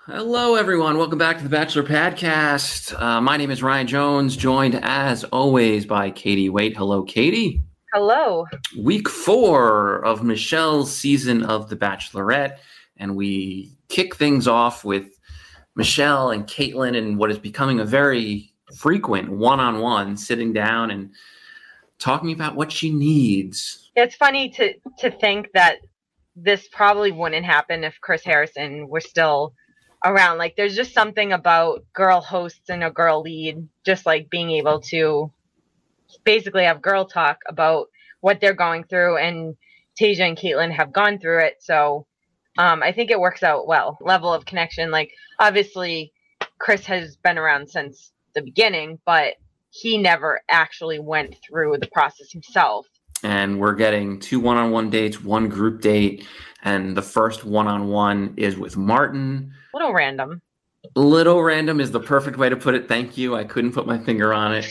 Hello, everyone. Welcome back to the Bachelor Podcast. My name is Ryan Jones, joined as always by Katie Waite. Hello, Katie. Hello. Week 4 of Michelle's season of The Bachelorette, and we kick things off with Michelle and Caitlin and what is becoming a very frequent one-on-one, sitting down and talking about what she needs. It's funny to think that this probably wouldn't happen if Chris Harrison were still around. Like, there's just something about girl hosts and a girl lead, just like being able to basically have girl talk about what they're going through, and Tasia and Caitlin have gone through it. So I think it works out well. Level of connection. Like, obviously, Chris has been around since the beginning, but he never actually went through the process himself. And we're getting 2 one-on-one dates, 1 group date, and the first one-on-one is with Martin. Little random. Little random is the perfect way to put it. Thank you. I couldn't put my finger on it.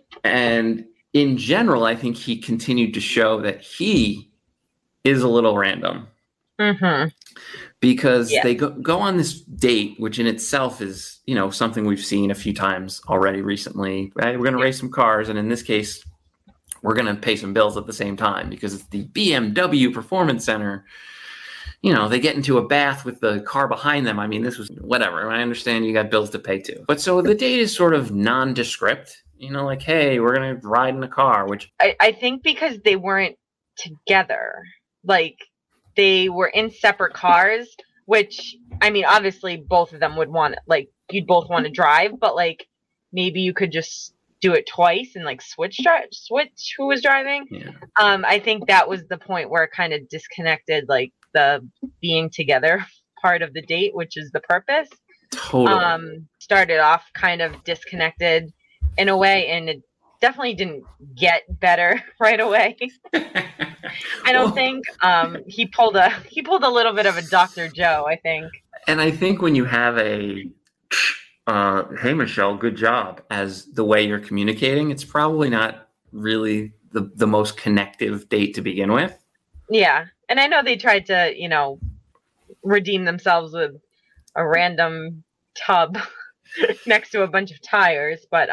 And in general, I think he continued to show that he is a little random. Mm-hmm. Because they go on this date, which in itself is, something we've seen a few times already recently. Right? We're going to race some cars, and in this case, we're going to pay some bills at the same time because it's the BMW Performance Center. They get into a bath with the car behind them. I mean, this was whatever. I understand you got bills to pay too. But so the date is sort of nondescript, like, hey, we're going to ride in a car, which I think because they weren't together, like they were in separate cars, which, I mean, obviously both of them would want, like, you'd both want to drive, but like maybe you could just do it twice and like switch who was driving. Yeah. I think that was the point where it kind of disconnected, like the being together part of the date, which is the purpose. Totally. Started off kind of disconnected in a way, and it definitely didn't get better right away. I don't think he pulled a little bit of a Dr. Joe, I think. And I think when you have a hey, Michelle, good job, as the way you're communicating, it's probably not really the most connective date to begin with. Yeah. And I know they tried to, redeem themselves with a random tub next to a bunch of tires. But,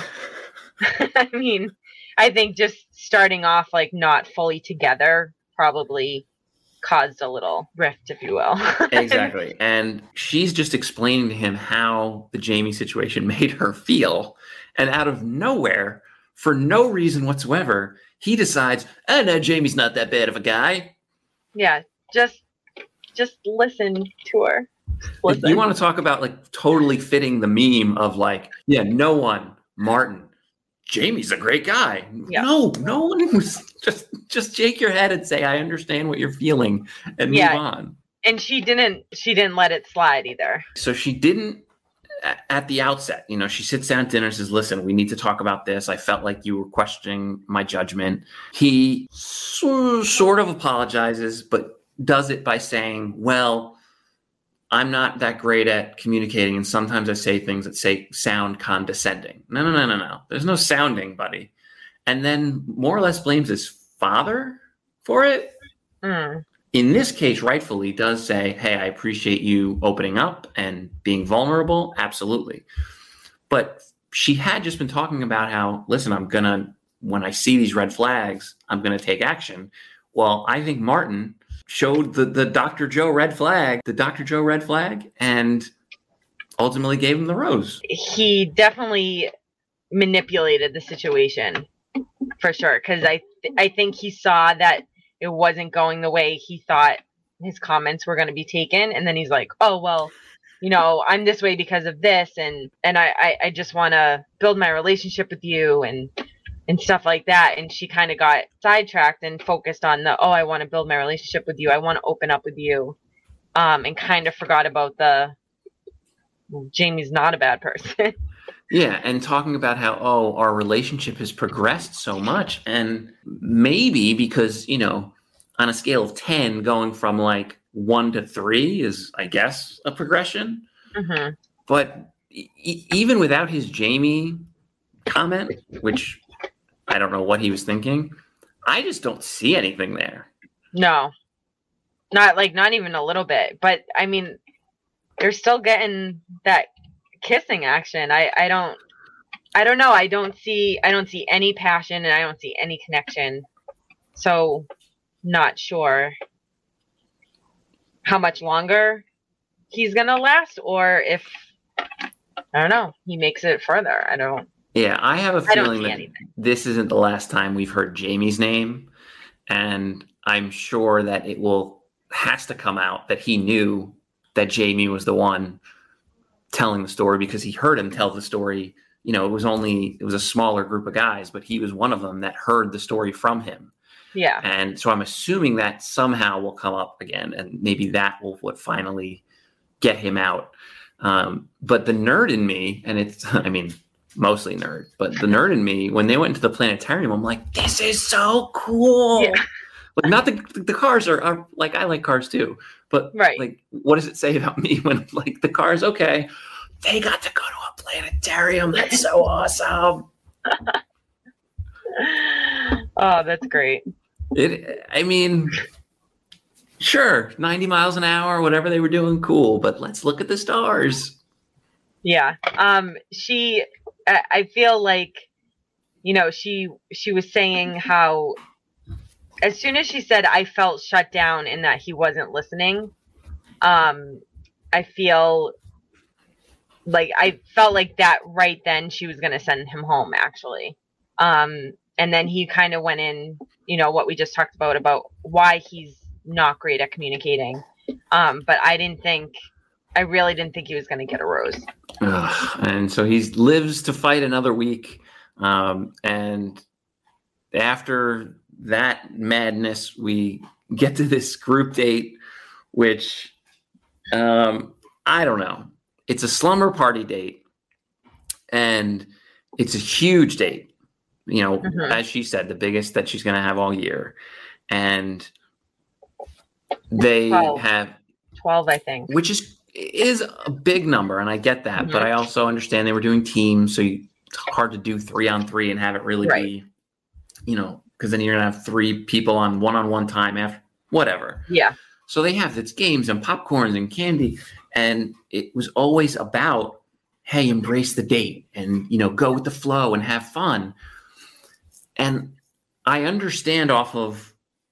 I mean, I think just starting off like not fully together probably caused a little rift, if you will. Exactly. And she's just explaining to him how the Jamie situation made her feel. And out of nowhere, for no reason whatsoever, he decides, oh, no, Jamie's not that bad of a guy. Yeah, just listen to her. Listen. You want to talk about like totally fitting the meme of like, yeah, no one, Martin, Jamie's a great guy. Yeah. No one was just shake your head and say, I understand what you're feeling, and move on. And she didn't let it slide either. So she didn't at the outset, she sits down at dinner and says, listen, we need to talk about this. I felt like you were questioning my judgment. He sort of apologizes, but does it by saying, well, I'm not that great at communicating, and sometimes I say things that sound condescending. No. There's no sounding, buddy. And then more or less blames his father for it. Mm. In this case, rightfully does say, hey, I appreciate you opening up and being vulnerable. Absolutely. But she had just been talking about how, listen, when I see these red flags, I'm going to take action. Well, I think Martin showed the Dr. Joe red flag, and ultimately gave him the rose. He definitely manipulated the situation for sure. Because I think he saw that it wasn't going the way he thought his comments were going to be taken. And then he's like, oh, well, I'm this way because of this. And I just want to build my relationship with you and stuff like that. And she kind of got sidetracked and focused on I want to build my relationship with you. I want to open up with you. And kind of forgot about Jamie's not a bad person. Yeah, and talking about how, our relationship has progressed so much. And maybe because, on a scale of 10, going from like 1 to 3 is, I guess, a progression. Mm-hmm. But even without his Jamie comment, which I don't know what he was thinking, I just don't see anything there. No, not even a little bit. But I mean, they're still getting that kissing action. I don't know. I don't see any passion, and I don't see any connection. So not sure how much longer he's gonna last, or if, I don't know, he makes it further. Yeah, I have a feeling that this isn't the last time we've heard Jamie's name, and I'm sure that has to come out that he knew that Jamie was the one telling the story, because he heard him tell the story. You know, it was a smaller group of guys, but he was one of them that heard the story from him. Yeah. And so I'm assuming that somehow will come up again, and maybe that will finally get him out. But the nerd in me, and it's, I mean, mostly nerd, but the nerd in me, when they went into the planetarium, I'm like, this is so cool. Yeah. Like, not the cars are like, I like cars too, but right. Like, what does it say about me when, like, the cars, okay, they got to go to a planetarium. That's so awesome. Oh, that's great. I mean, sure, 90 miles an hour, whatever they were doing, cool, but let's look at the stars. Yeah. I feel like, you know, she was saying how as soon as she said, I felt shut down and that he wasn't listening, I felt like that right then she was going to send him home, actually. And then he kind of went in, you know, what we just talked about why he's not great at communicating. But I really didn't think he was going to get a rose. And so he lives to fight another week. And after that madness, we get to this group date, which I don't know. It's a slumber party date, and it's a huge date. You know, as she said, the biggest that she's going to have all year. And they 12. have 12, I think, which is a big number. And I get that, but I also understand they were doing teams. So it's hard to do 3-on-3 and have it really be, you know, because then you're going to have 3 people on one-on-one time after whatever. Yeah. So they have its games and popcorns and candy. And it was always about, hey, embrace the date and, you know, go with the flow and have fun. And I understand off of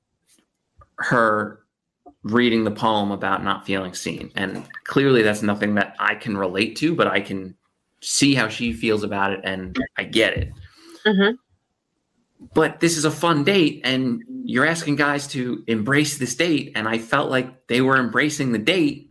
her reading the poem about not feeling seen. And clearly that's nothing that I can relate to, but I can see how she feels about it, and I get it. Mm-hmm. But this is a fun date, and you're asking guys to embrace this date, and I felt like they were embracing the date.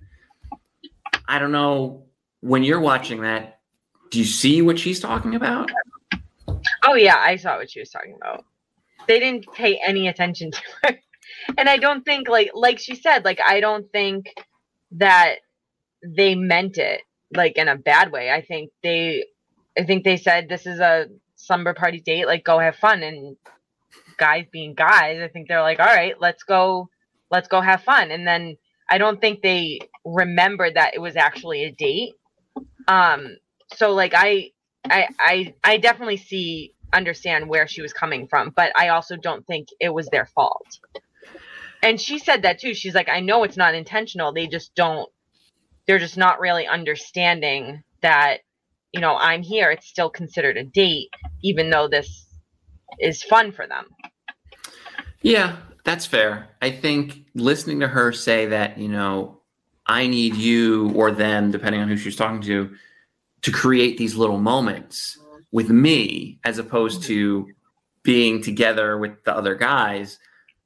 I don't know, when you're watching that, do you see what she's talking about? Oh, yeah, I saw what she was talking about. They didn't pay any attention to her. And I don't think, like she said, like, I don't think that they meant it, like, in a bad way. I think they said, this is a slumber party date, like, go have fun. And guys being guys, I think they're like, all right, let's go have fun. And then I don't think they remembered that it was actually a date. So, like, I definitely understand where she was coming from, but I also don't think it was their fault. And she said that too. She's like, I know it's not intentional. They're just not really understanding that, you know, I'm here. It's still considered a date, even though this is fun for them. Yeah, that's fair. I think listening to her say that, you know, I need you or them, depending on who she's talking to create these little moments with me, as opposed to being together with the other guys.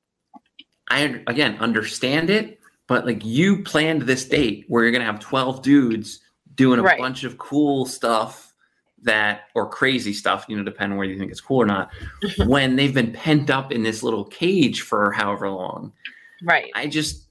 I, again, understand it, but, like, you planned this date where you're going to have 12 dudes doing a bunch of cool stuff or crazy stuff, you know, depending on whether you think it's cool or not, when they've been pent up in this little cage for however long. Right. I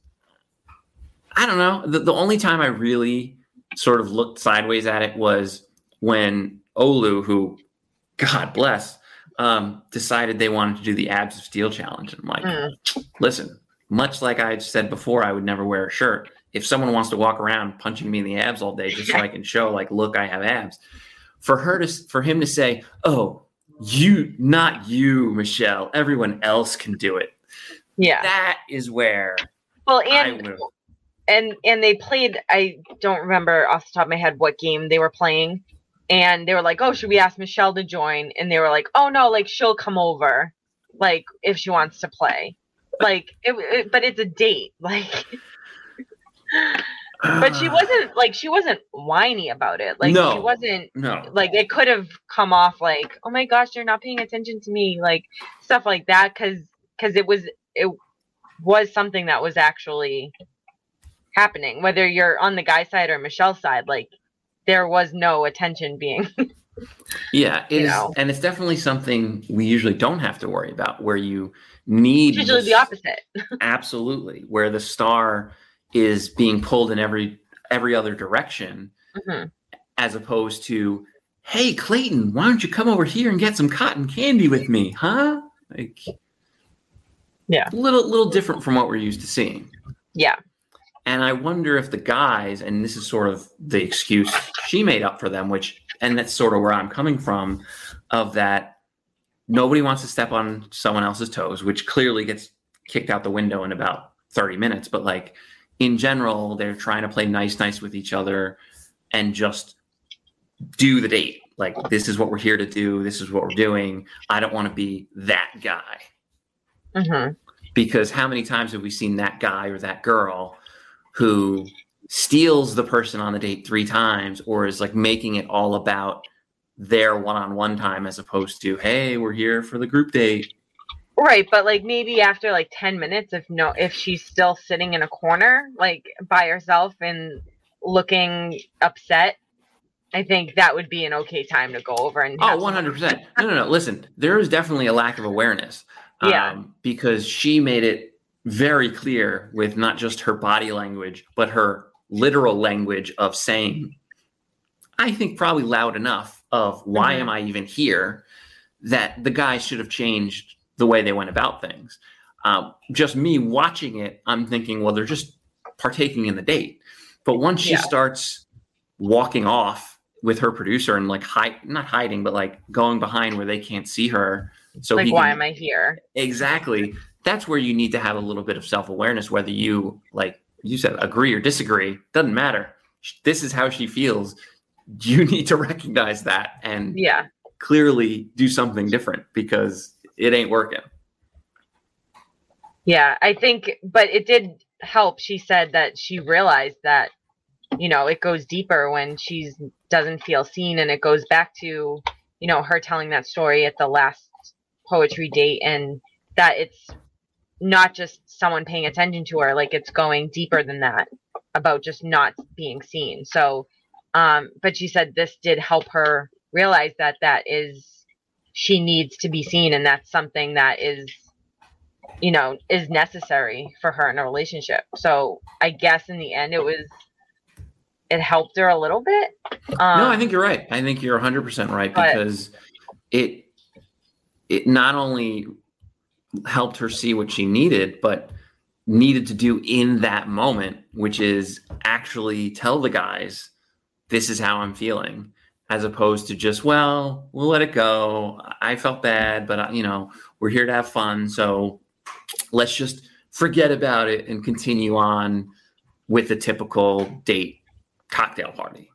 don't know. The only time I really sort of looked sideways at it was when Olu, who, God bless, decided they wanted to do the Abs of Steel challenge. And I'm like, listen, much like I said before, I would never wear a shirt. If someone wants to walk around punching me in the abs all day just so I can show, like, look, I have abs. For him to say, oh, not you, Michelle, everyone else can do it. Yeah. That is where I would have. and they played, I don't remember off the top of my head what game they were playing, and they were like, oh, should we ask Michelle to join? And they were like, oh no, like she'll come over, like if she wants to play, like but it's a date, like. But she wasn't whiny about it, like No. she wasn't, No. like it could have come off like, oh my gosh, you're not paying attention to me, like stuff like that, because it was something that was actually happening, whether you're on the guy side or Michelle's side, like there was no attention being Yeah, it you is, know. and it's definitely something we usually don't have to worry about, where you need It's usually the opposite. Absolutely, where the star is being pulled in every other direction, Mm-hmm. as opposed to, hey Clayton, why don't you come over here and get some cotton candy with me, huh? Like, Yeah. little different from what we're used to seeing. Yeah. And I wonder if the guys, and this is sort of the excuse she made up for them, and that's sort of where I'm coming from, of that nobody wants to step on someone else's toes, which clearly gets kicked out the window in about 30 minutes. But like in general, they're trying to play nice with each other and just do the date. Like, this is what we're here to do. This is what we're doing. I don't want to be that guy. Mm-hmm. Because how many times have we seen that guy or that girl who steals the person on the date 3 times, or is like making it all about their one-on-one time as opposed to, hey, we're here for the group date. Right, but like maybe after like 10 minutes, if she's still sitting in a corner, like by herself and looking upset, I think that would be an okay time to go over and have 100%. No. Listen, there is definitely a lack of awareness. Yeah. Because she made it very clear with not just her body language, but her literal language of saying, I think probably loud enough of why am I even here, that the guys should have changed the way they went about things. Just me watching it, I'm thinking, well, they're just partaking in the date. But once she starts walking off with her producer and like not hiding, but like going behind where they can't see her. So like, why am I here? Exactly. That's where you need to have a little bit of self-awareness, whether you, like you said, agree or disagree, doesn't matter. This is how she feels. You need to recognize that and clearly do something different, because it ain't working. Yeah, I think, but it did help. She said that she realized that, you know, it goes deeper when she doesn't feel seen, and it goes back to, you know, her telling that story at the last poetry date, and that it's not just someone paying attention to her, like it's going deeper than that, about just not being seen. So but she said this did help her realize that she needs to be seen, and that's something that is, you know, is necessary for her in a relationship. So I guess in the end it helped her a little bit. No, I think you're right. I think you're 100% right, because it not only helped her see what she needed, but needed to do in that moment, which is actually tell the guys, this is how I'm feeling, as opposed to just, well, we'll let it go. I felt bad, but you know, we're here to have fun. So let's just forget about it and continue on with the typical date cocktail party.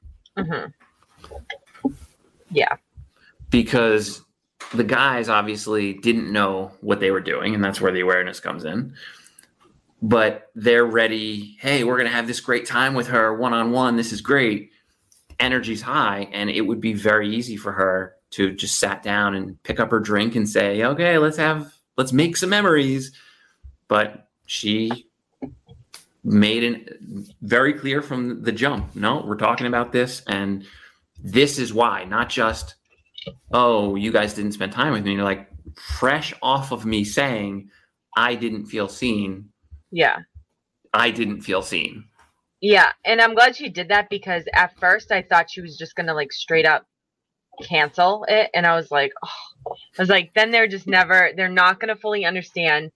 Mm-hmm. Yeah. Because the guys obviously didn't know what they were doing, and that's where the awareness comes in. But they're ready. Hey, we're going to have this great time with her one-on-one. This is great. Energy's high, and it would be very easy for her to just sat down and pick up her drink and say, okay, let's make some memories. But she made it very clear from the jump. No, we're talking about this, and this is why. Not just, oh, you guys didn't spend time with me. You're like, fresh off of me saying I didn't feel seen. Yeah. I didn't feel seen. Yeah, and I'm glad she did that, because at first I thought she was just gonna like straight up cancel it, and I was like, then they're not gonna fully understand,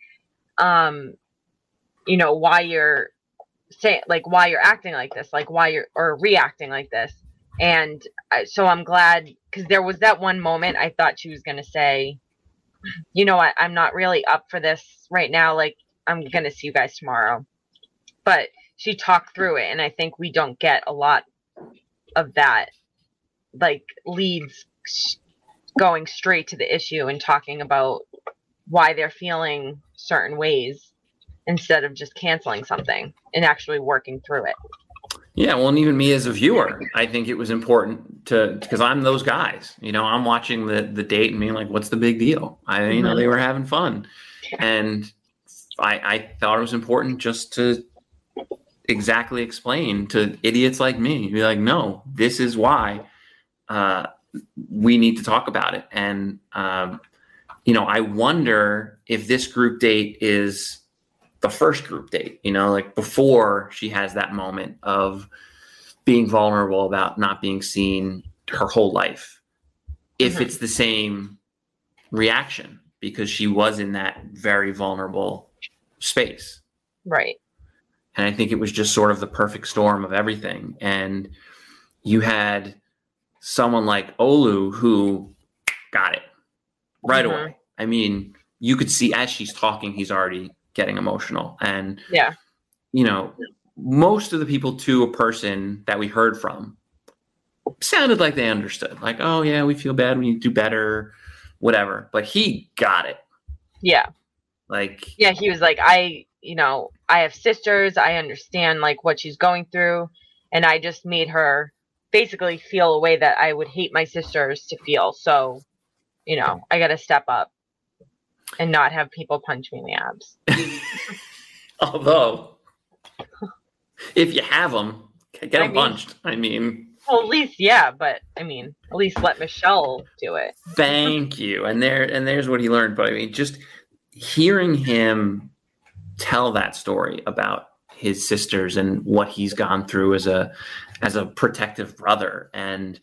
you know, why you're saying, like, why you're acting like this, like why you're or reacting like this. And so I'm glad, because there was that one moment I thought she was gonna say, you know what, I'm not really up for this right now, like I'm gonna see you guys tomorrow. But she talked through it. And I think we don't get a lot of that, like leads going straight to the issue and talking about why they're feeling certain ways instead of just canceling something and actually working through it. Yeah, well, and even me as a viewer, I think it was important because I'm those guys. I'm watching the date and being like, "What's the big deal?" They were having fun, and I thought it was important just to exactly explain to idiots like me, be like, "No, this is why we need to talk about it." And I wonder if this group date is the first group date, like before she has that moment of being vulnerable about not being seen her whole life, if it's the same reaction because she was in that very vulnerable space. Right. And I think it was just sort of the perfect storm of everything. And you had someone like Olu who got it right away. I mean, you could see as she's talking, he's already getting emotional. And, most of the people to a person that we heard from sounded like they understood. Like, oh, yeah, we feel bad. We need to do better, whatever. But he got it. Yeah. He was like, I have sisters. I understand like what she's going through. And I just made her basically feel a way that I would hate my sisters to feel. So, I got to step up and not have people punch me in the abs. Although, if you have them, get them punched. I mean, well, at least, yeah, but I mean, at least let Michelle do it. Thank you. And there's what he learned. But I mean, just hearing him tell that story about his sisters and what he's gone through as a protective brother, and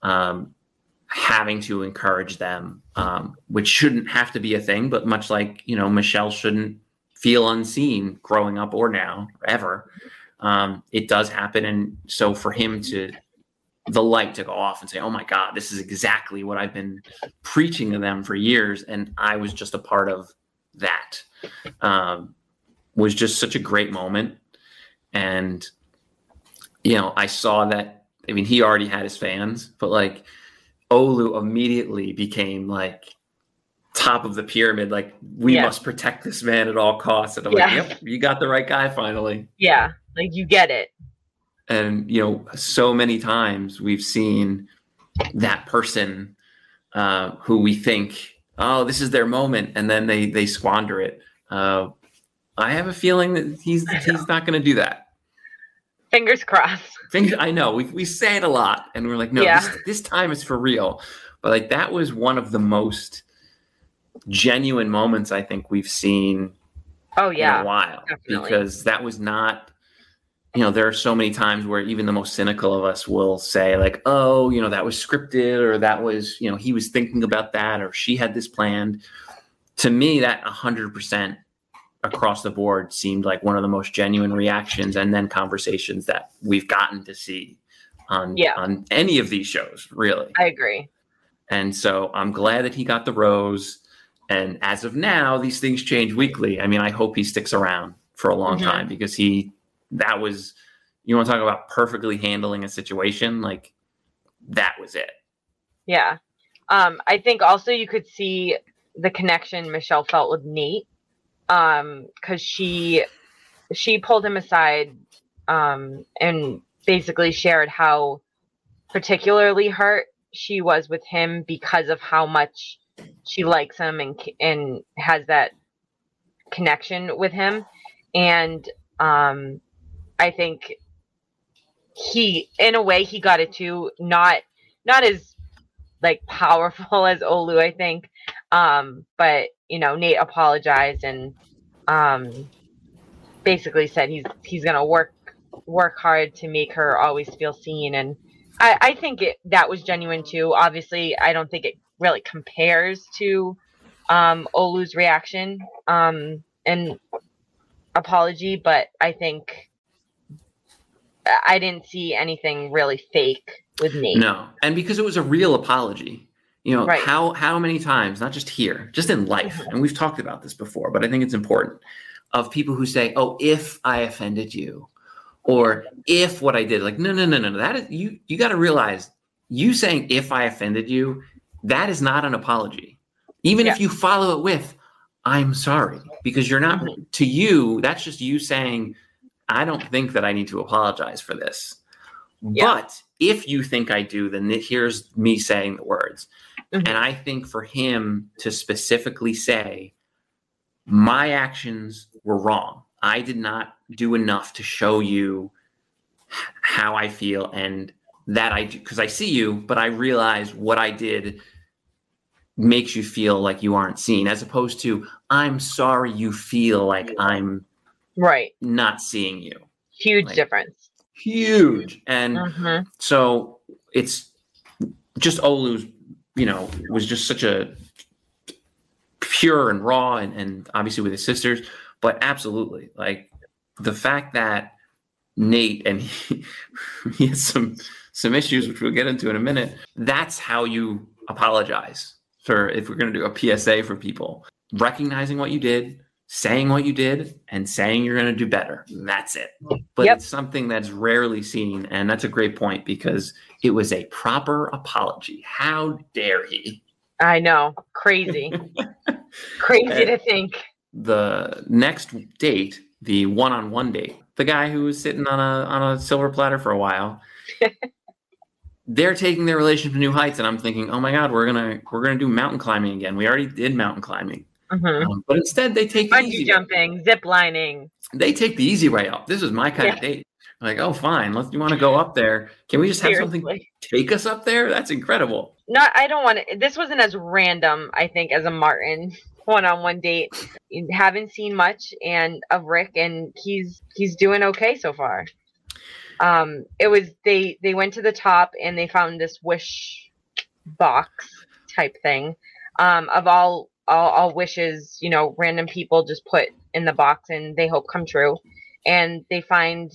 having to encourage them, which shouldn't have to be a thing, but much like, Michelle shouldn't feel unseen growing up or now, or ever. It does happen. And so for him the light to go off and say, oh my God, this is exactly what I've been preaching to them for years. And I was just a part of that, was just such a great moment. And, I saw that, I mean, he already had his fans, but like Olu immediately became like top of the pyramid. Like we must protect this man at all costs. And I'm like, yep, you got the right guy finally. Yeah. Like you get it. And, so many times we've seen that person who we think, oh, this is their moment. And then they squander it. I have a feeling that he's not going to do that. Fingers crossed. I know we say it a lot and we're like, no, this time is for real. But like, that was one of the most genuine moments I think we've seen in a while. Definitely. Because that was not, there are so many times where even the most cynical of us will say like, oh, that was scripted, or that was, he was thinking about that, or she had this planned. To me, that 100% across the board seemed like one of the most genuine reactions and then conversations that we've gotten to see on any of these shows, really. I agree. And so I'm glad that he got the rose. And as of now, these things change weekly. I mean, I hope he sticks around for a long time, because you want to talk about perfectly handling a situation, like that was it. Yeah. I think also you could see the connection Michelle felt with Nate, because she pulled him aside and basically shared how particularly hurt she was with him because of how much she likes him and has that connection with him. And I think in a way he got it too, not as like powerful as Olu, I think. But Nate apologized and basically said he's gonna work hard to make her always feel seen. And I think that was genuine too. Obviously, I don't think it really compares to Olu's reaction and apology, but I think I didn't see anything really fake with Nate. No, and because it was a real apology. Right. How many times, not just here, just in life, and we've talked about this before, but I think it's important, of people who say, oh, if I offended you, Or if what I did, like, no. That is, you got to realize, you saying if I offended you, that is not an apology. Even if you follow it with, I'm sorry, because you're not, to you, that's just you saying, I don't think that I need to apologize for this. But if you think I do, then here's me saying the words. And I think for him to specifically say, my actions were wrong. I did not do enough to show you how I feel, and that I do, because I see you, but I realize what I did makes you feel like you aren't seen, as opposed to, I'm sorry you feel like I'm not seeing you. Huge difference. Huge. And so it's just Olu's, was just such a pure and raw, and obviously with his sisters, but absolutely, like, the fact that Nate, and he has some issues, which we'll get into in a minute, that's how you apologize. For, if we're going to do a PSA for people, recognizing what you did, saying what you did, and saying you're going to do better. That's it. But it's something that's rarely seen. And that's a great point, because it was a proper apology. How dare he? I know. Crazy. Crazy to think. The next date, the one-on-one date, the guy who was sitting on a silver platter for a while, they're taking their relationship to new heights, and I'm thinking, oh my God, we're gonna do mountain climbing again. We already did mountain climbing, but instead they take bungee jumping, zip lining. They take the easy way up. This is my kind of date. Like, oh, fine. You want to go up there? Can we just have something take us up there? That's incredible. No, I don't want to. This wasn't as random, I think, as a Martin one-on-one date. Haven't seen much of Rick, and he's doing okay so far. It was they went to the top and they found this wish box type thing of all wishes, random people just put in the box and they hope come true. And they find,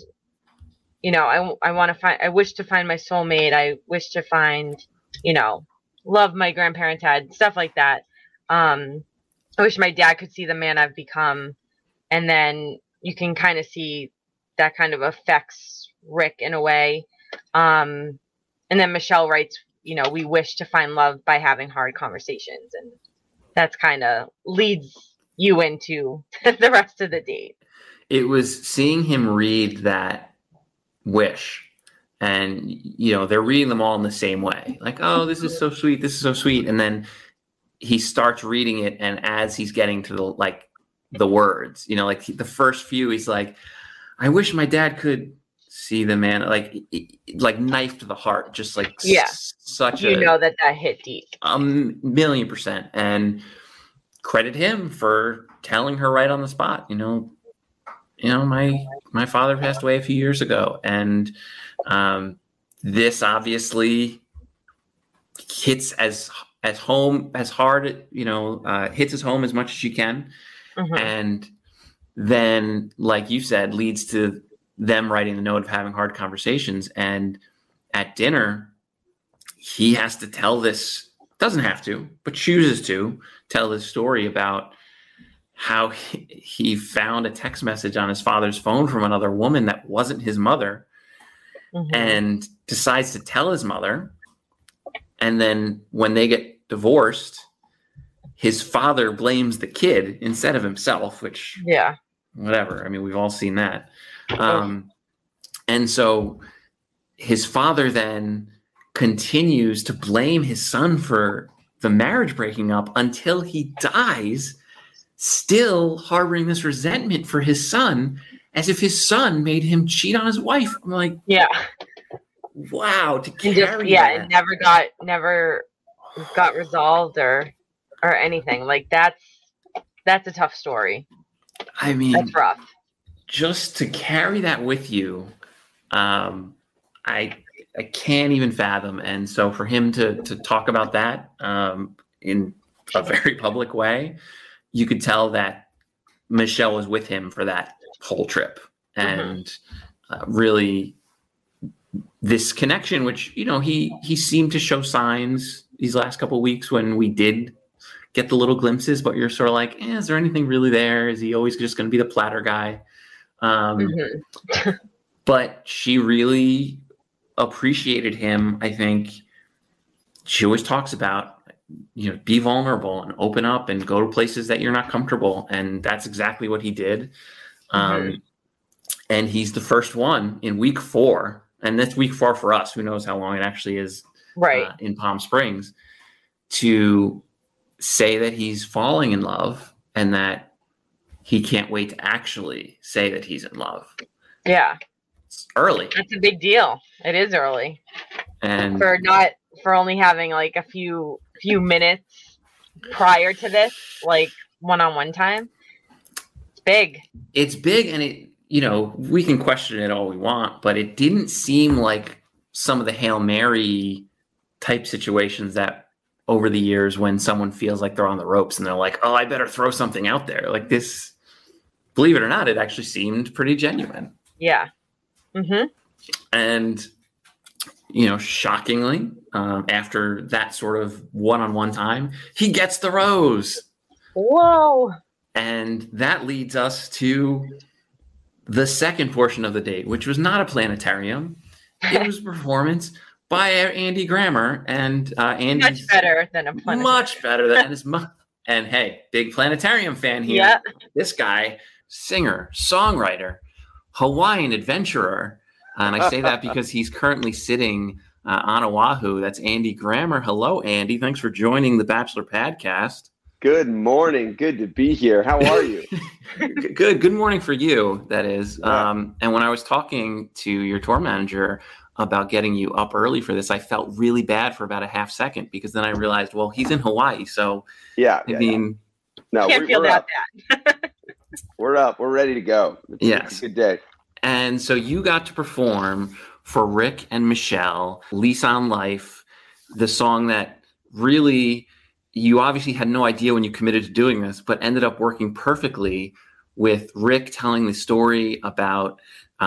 I wish to find my soulmate. I wish to find, love my grandparents had, stuff like that. I wish my dad could see the man I've become. And then you can kind of see that kind of affects Rick in a way. And then Michelle writes, we wish to find love by having hard conversations. And that's kind of leads you into the rest of the date. It was seeing him read that wish, and, they're reading them all in the same way. Like, oh, this is so sweet. This is so sweet. And then he starts reading it. And as he's getting to the words, like the first few, he's like, I wish my dad could see the man, like knife to the heart, just like such a, that hit deep. 1,000,000%. And credit him for telling her right on the spot. My father passed away a few years ago, and this obviously hits as home as hard, hits his home as much as you can, and then, like you said, leads to them writing the note of having hard conversations. And at dinner, he has to tell this, doesn't have to, but chooses to tell this story about how he found a text message on his father's phone from another woman that wasn't his mother, and decides to tell his mother. And then when they get divorced, his father blames the kid instead of himself, which, whatever. I mean, we've all seen that. And so his father then continues to blame his son for the marriage breaking up until he dies, still harboring this resentment for his son, as if his son made him cheat on his wife. I'm like, wow, to carry that. It never got resolved or anything. Like, that's a tough story. I mean, that's rough. Just to carry that with you, I can't even fathom. And so for him to talk about that in a very public way, you could tell that Michelle was with him for that whole trip, and really this connection, which, he seemed to show signs these last couple of weeks when we did get the little glimpses, but you're sort of like, is there anything really there? Is he always just going to be the platter guy? But But she really appreciated him. I think she always talks about, be vulnerable and open up and go to places that you're not comfortable. And that's exactly what he did. And he's the first one in week 4. And that's week 4 for us. Who knows how long it actually is in Palm Springs, to say that he's falling in love and that he can't wait to actually say that he's in love. Yeah. It's early. That's a big deal. It is early. And for only having like a few minutes prior to this, like one-on-one time. It's big. It's big, and it, we can question it all we want, but it didn't seem like some of the Hail Mary type situations that over the years when someone feels like they're on the ropes and they're like, oh, I better throw something out there. Like this, believe it or not, it actually seemed pretty genuine. Yeah. Mm-hmm. And, shockingly, after that sort of one-on-one time, he gets the rose. Whoa. And that leads us to the second portion of the date, which was not a planetarium. It was a performance by Andy Grammer, and Andy's much better than a planetarium. Much better than his mom. And hey, big planetarium fan here. Yeah. This guy, singer, songwriter, Hawaiian adventurer. And I say that because he's currently sitting on Oahu. That's Andy Grammer. Hello, Andy. Thanks for joining the Bachelor Podcast. Good morning. Good to be here. How are you? Good morning for you, that is. Yeah. And when I was talking to your tour manager about getting you up early for this, I felt really bad for about a half second, because then I realized, well, he's in Hawaii. So, No, can't feel that bad. We're up. We're ready to go. It's a good day. And so you got to perform for Rick and Michelle, Lease on Life, the song that really, you obviously had no idea when you committed to doing this, but ended up working perfectly with Rick telling the story about,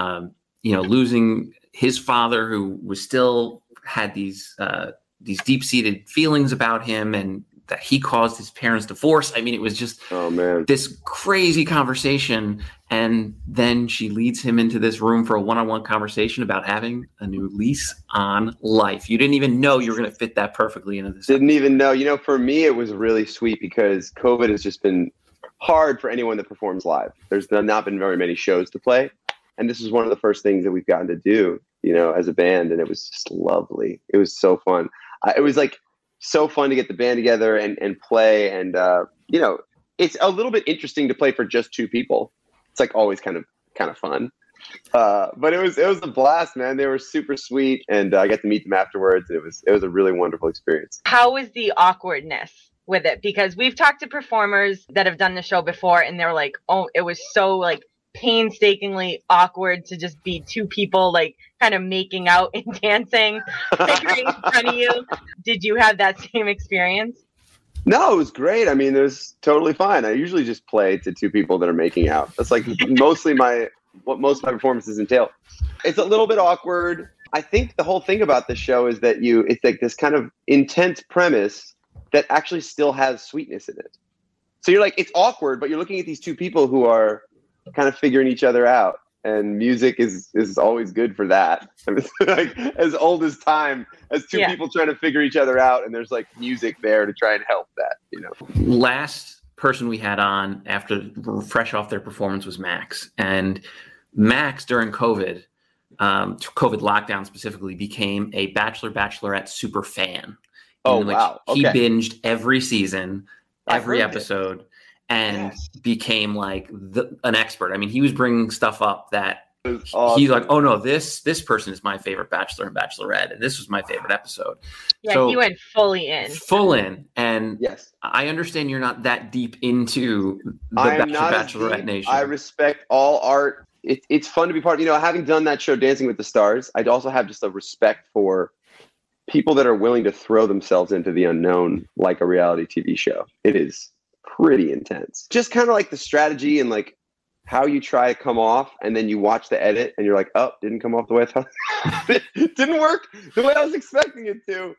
losing his father, who was still had these deep-seated feelings about him, and that he caused his parents' divorce. I mean, it was just this crazy conversation. And then she leads him into this room for a one-on-one conversation about having a new lease on life. You didn't even know you were going to fit that perfectly into this. Didn't even know. For me, it was really sweet because COVID has just been hard for anyone that performs live. There's not been very many shows to play. And this is one of the first things that we've gotten to do, as a band. And it was just lovely. It was so fun. It was like so fun to get the band together and play. And, it's a little bit interesting to play for just 2 people. It's like always kind of fun. But it was a blast, man. They were super sweet. And I got to meet them afterwards. It was a really wonderful experience. How was the awkwardness with it? Because we've talked to performers that have done the show before, and they're like, oh, it was so like painstakingly awkward to just be 2 people like kind of making out and dancing right in front of you. Did you have that same experience? No, it was great. I mean, it was totally fine. I usually just play to 2 people that are making out. That's like mostly what most of my performances entail. It's a little bit awkward. I think the whole thing about this show is that it's like this kind of intense premise that actually still has sweetness in it. So you're like, it's awkward, but you're looking at these 2 people who are kind of figuring each other out. And music is always good for that. I mean, like as old as time, as 2 people trying to figure each other out, and there's like music there to try and help that, Last person we had on after fresh off their performance was Max. And Max, during COVID lockdown specifically, became a Bachelorette super fan. Oh, wow. Okay. He binged every season, every episode. And became like an expert. I mean, he was bringing stuff up that he's like, oh no, this person is my favorite Bachelor and Bachelorette, and this was my favorite episode. Yeah, so, he went fully in. Full in. And yes, I understand you're not that deep into the Bachelorette Nation. I respect all art. It's fun to be part of, having done that show, Dancing with the Stars, I'd also have just a respect for people that are willing to throw themselves into the unknown like a reality TV show. It is pretty intense. Just kind of like the strategy and like how you try to come off, and then you watch the edit and you're like, oh, didn't come off the way I thought. It didn't work the way I was expecting it to.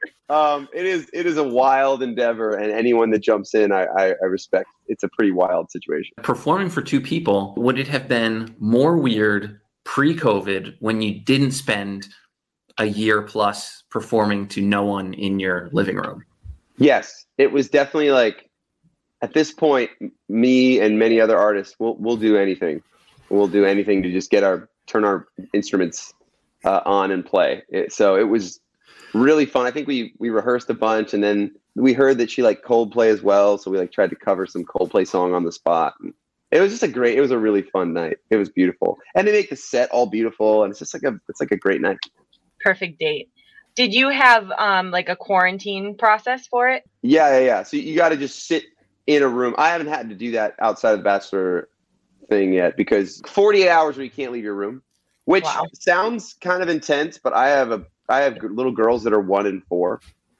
It is a wild endeavor, and anyone that jumps in, I respect. It's a pretty wild situation. Performing for 2 people, would it have been more weird pre-COVID when you didn't spend a year plus performing to no one in your living room? Yes, it was definitely like, at this point, me and many other artists, we'll do anything. We'll do anything to just turn our instruments on and play. So it was really fun. I think we rehearsed a bunch, and then we heard that she liked Coldplay as well, so we like tried to cover some Coldplay song on the spot. And it was just it was a really fun night. It was beautiful, and they make the set all beautiful, and it's just like a great night. Perfect date. Did you have like a quarantine process for it? Yeah. So you got to just sit in a room. I haven't had to do that outside of the Bachelor thing yet, because 48 hours where you can't leave your room, which sounds kind of intense, but I have little girls that are 1 and 4.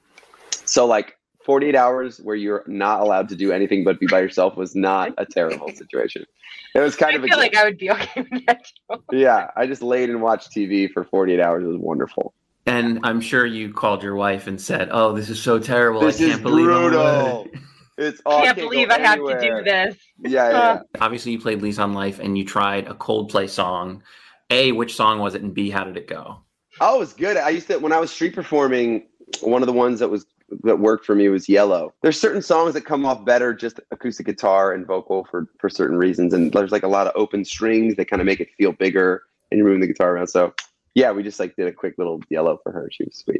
So like 48 hours where you're not allowed to do anything but be by yourself was not a terrible situation. It was kind of I feel like I would be okay with that too. Yeah, I just laid and watched TV for 48 hours. It was wonderful. And I'm sure you called your wife and said, "Oh, this is so terrible. This I can't believe brutal. I can't believe I have to do this." Yeah. Obviously, you played Lease on Life and you tried a Coldplay song. A, which song was it? And B, how did it go? Oh, it was good. I used to, when I was street performing, one of the ones that worked for me was Yellow. There's certain songs that come off better just acoustic guitar and vocal for certain reasons, and there's like a lot of open strings that kind of make it feel bigger, and you're moving the guitar around. So yeah, we just like did a quick little Yellow for her. She was sweet.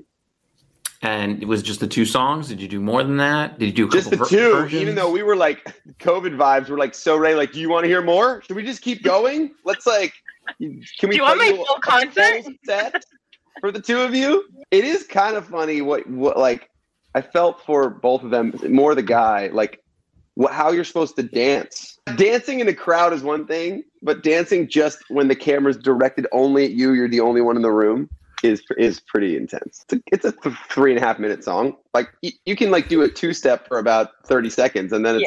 And it was just the 2 songs? Did you do more than that? Did you do a just couple the 2? versions? Even though we were like COVID vibes, we're like so ready. Like, do you want to hear more? Should we just keep going? Let's like, can we? Do you want my full concert set for the 2 of you? It is kind of funny what like I felt for both of them. More the guy, like how you're supposed to dance. Dancing in a crowd is one thing, but dancing just when the camera's directed only at you, you're the only one in the room, is pretty intense. It's a 3.5 minute song. Like you can like do a 2-step for about 30 seconds, and then it's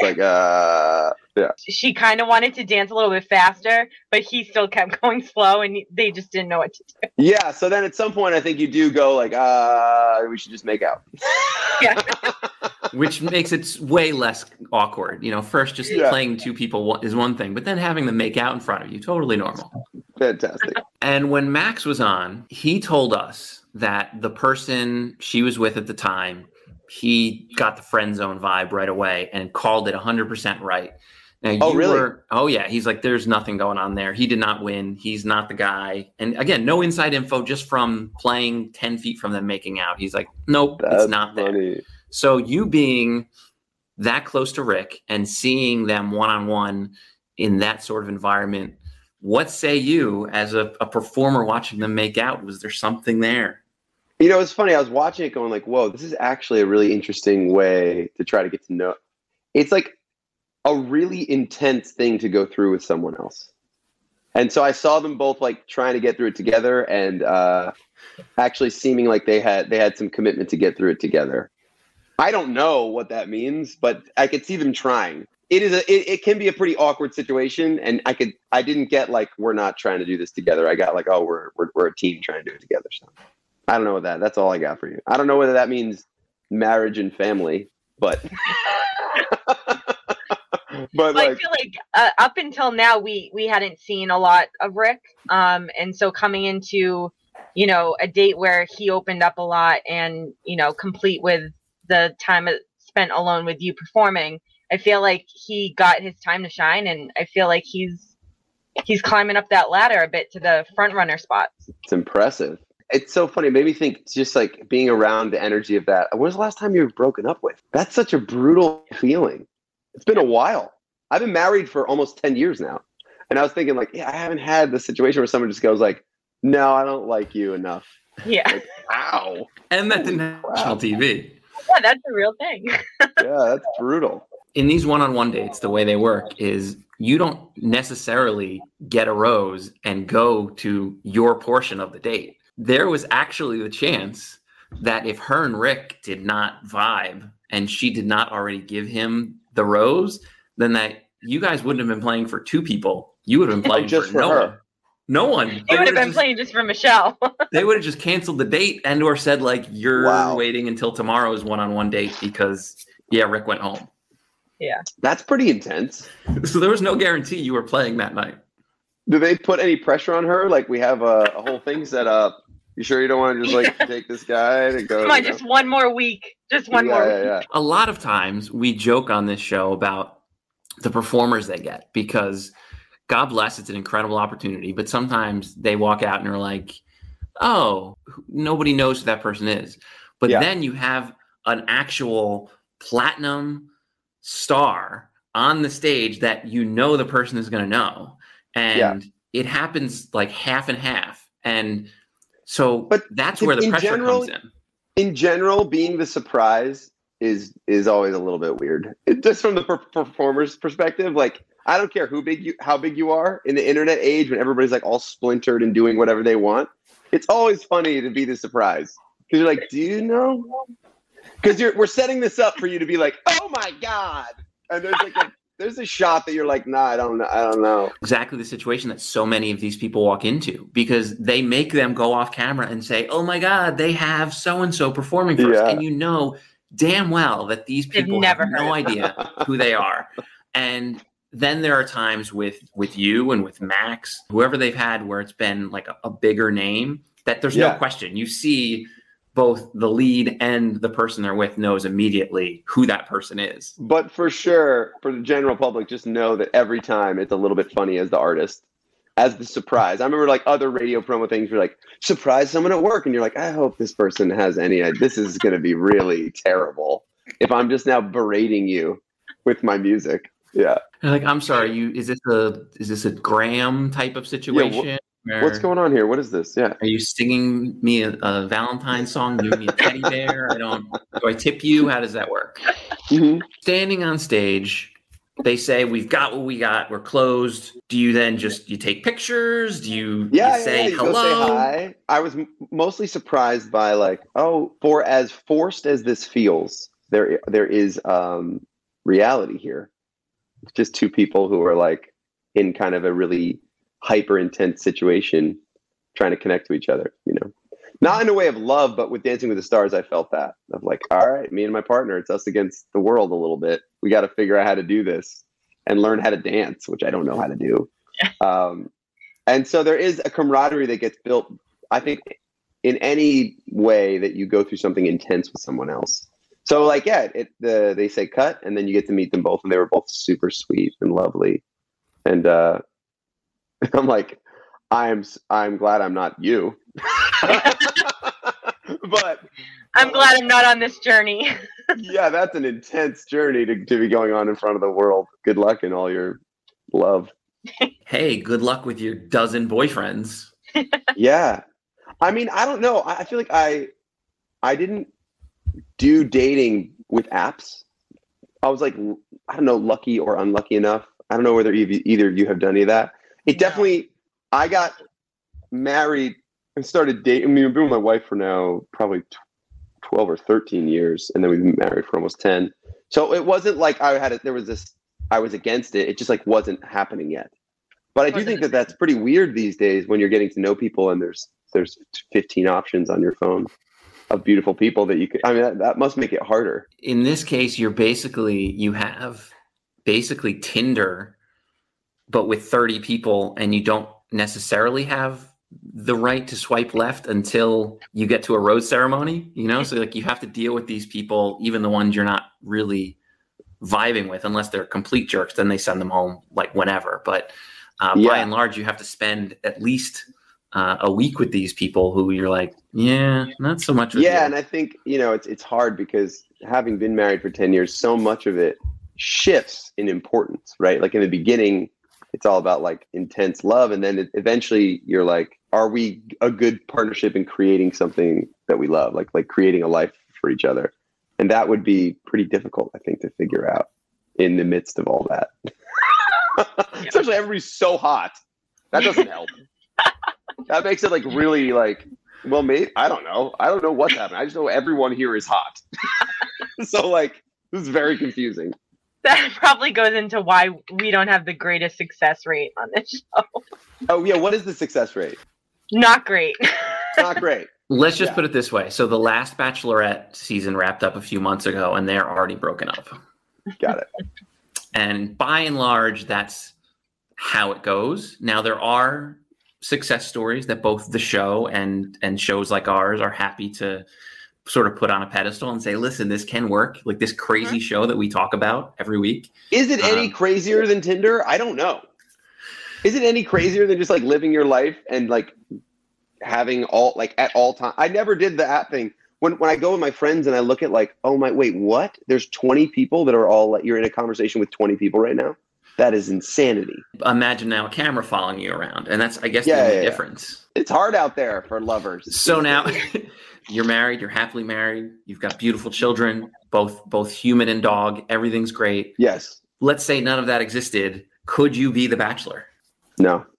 yeah. She kind of wanted to dance a little bit faster, but he still kept going slow, and they just didn't know what to do. Yeah. So then at some point, I think you do go like, we should just make out. Yeah. Which makes it way less awkward. You know, first just playing 2 people is one thing, but then having them make out in front of you, totally normal. Fantastic. And when Max was on, he told us that the person she was with at the time, he got the friend zone vibe right away and called it 100% right. Now, really? Oh, yeah. He's like, there's nothing going on there. He did not win. He's not the guy. And again, no inside info, just from playing 10 feet from them making out. He's like, nope, it's not funny. there. So you being that close to Rick and seeing them one-on-one in that sort of environment, what say you as a performer watching them make out? Was there something there? You know, it's funny. I was watching it going like, whoa, this is actually a really interesting way to try to get to know. It's like a really intense thing to go through with someone else. And so I saw them both like trying to get through it together, and actually seeming like they had some commitment to get through it together. I don't know what that means, but I could see them trying. It can be a pretty awkward situation, and I didn't get like, we're not trying to do this together. I got like, oh, we're a team trying to do it together. So I don't know what that's all I got for you. I don't know whether that means marriage and family, but but I feel like up until now we hadn't seen a lot of Rick, and so coming into a date where he opened up a lot, and complete with the time spent alone with you performing, I feel like he got his time to shine, and I feel like he's climbing up that ladder a bit to the front runner spots. It's impressive. It's so funny. It made me think, just like being around the energy of that. When was the last time you were broken up with? That's such a brutal feeling. It's been a while. I've been married for almost 10 years now. And I was thinking like, I haven't had the situation where someone just goes like, no, I don't like you enough. Yeah. Like, wow. And that's national TV. Yeah, that's a real thing. Yeah, that's brutal. In these one-on-one dates, the way they work is you don't necessarily get a rose and go to your portion of the date. There was actually the chance that if her and Rick did not vibe and she did not already give him the rose, then that you guys wouldn't have been playing for 2 people. You would have been playing just for no her. one. No one. You would have been playing just for Michelle. They would have just canceled the date and or said like, you're waiting until tomorrow's one-on-one date because Rick went home. Yeah. That's pretty intense. So there was no guarantee you were playing that night. Do they put any pressure on her? Like, we have a whole thing set up. You sure you don't want to just like take this guy to go? Come on, just one more week. Just one more week. Yeah. A lot of times we joke on this show about the performers they get because God bless, it's an incredible opportunity. But sometimes they walk out and are like, oh, nobody knows who that person is. But then you have an actual platinum star on the stage that you know the person is going to know. And it happens like half and half. And so that's where the pressure comes in. In general, being the surprise is always a little bit weird. Just from the performer's perspective, like, I don't care how big you are in the internet age when everybody's like all splintered and doing whatever they want. It's always funny to be the surprise because you're like, do you know? Because we're setting this up for you to be like, oh my God. And there's like there's a shot that you're like, nah, I don't know. Exactly the situation that so many of these people walk into because they make them go off camera and say, oh my God, they have so-and-so performing for us. And you know damn well that these people have no idea who they are. And then there are times with you and with Max, whoever they've had where it's been like a bigger name that there's no question. You see both the lead and the person they're with knows immediately who that person is. But for sure, for the general public, just know that every time it's a little bit funny as the artist, as the surprise. I remember like other radio promo things were like, surprise someone at work. And you're like, I hope this person has any idea. This is going to be really terrible if I'm just now berating you with my music. Yeah. Like, I'm sorry, is this a Graham type of situation? What's going on here? What is this? Yeah. Are you singing me a Valentine song, giving me a teddy bear? Do I tip you? How does that work? Mm-hmm. Standing on stage, they say, we've got what we got. We're closed. Do you then you take pictures? Do you say hello? Go say hi. I was mostly surprised by like, for as forced as this feels, there is reality here. It's just two people who are like in kind of a really hyper intense situation trying to connect to each other, you know, not in a way of love, but with Dancing with the Stars, I felt that of like, all right, me and my partner, it's us against the world a little bit. We got to figure out how to do this and learn how to dance, which I don't know how to do. And so there is a camaraderie that gets built, I think, in any way that you go through something intense with someone else. So like, they say cut, and then you get to meet them both, and they were both super sweet and lovely. And I'm like, I'm glad I'm not you. But I'm glad I'm not on this journey. Yeah, that's an intense journey to be going on in front of the world. Good luck in all your love. Hey, good luck with your dozen boyfriends. Yeah. I mean, I don't know. I feel like I didn't do dating with apps. I was like, I don't know, lucky or unlucky enough. I don't know whether either of you have done any of that. It definitely, I got married and started dating. I mean, I've been with my wife for now probably 12 or 13 years. And then we've been married for almost 10. So it wasn't like I was against it. It just like wasn't happening yet. But I do think that that's pretty weird these days when you're getting to know people and there's 15 options on your phone of beautiful people that you could, I mean, that must make it harder. In this case, you have basically Tinder, but with 30 people, and you don't necessarily have the right to swipe left until you get to a rose ceremony, you know? So like you have to deal with these people, even the ones you're not really vibing with, unless they're complete jerks, then they send them home like whenever. But by and large, you have to spend at least a week with these people who you're like, not so much. Yeah. And I think, it's hard because having been married for 10 years, so much of it shifts in importance, right? Like in the beginning, it's all about like intense love. And then eventually you're like, are we a good partnership in creating something that we love? Like creating a life for each other. And that would be pretty difficult, I think, to figure out in the midst of all that. Especially everybody's so hot. That doesn't help. That makes it like really like, well, maybe, I don't know. I don't know what's happening. I just know everyone here is hot. So like, this is very confusing. That probably goes into why we don't have the greatest success rate on this show. Oh yeah. What is the success rate? Not great. Not great. Let's just put it this way. So the last Bachelorette season wrapped up a few months ago and they're already broken up. Got it. And by and large, that's how it goes. Now, there are success stories that both the show and shows like ours are happy to sort of put on a pedestal and say, listen, this can work. Like this crazy show that we talk about every week. Is it any crazier than Tinder? I don't know. Is it any crazier than just like living your life and like having all like at all time? I never did the app thing. When I go with my friends and I look at like, oh my, wait, what? There's 20 people that are all like, you're in a conversation with 20 people right now. That is insanity. Imagine now a camera following you around. And that's, I guess, the only difference. It's hard out there for lovers. So now you're married, you're happily married. You've got beautiful children, both human and dog. Everything's great. Yes. Let's say none of that existed. Could you be The Bachelor? No.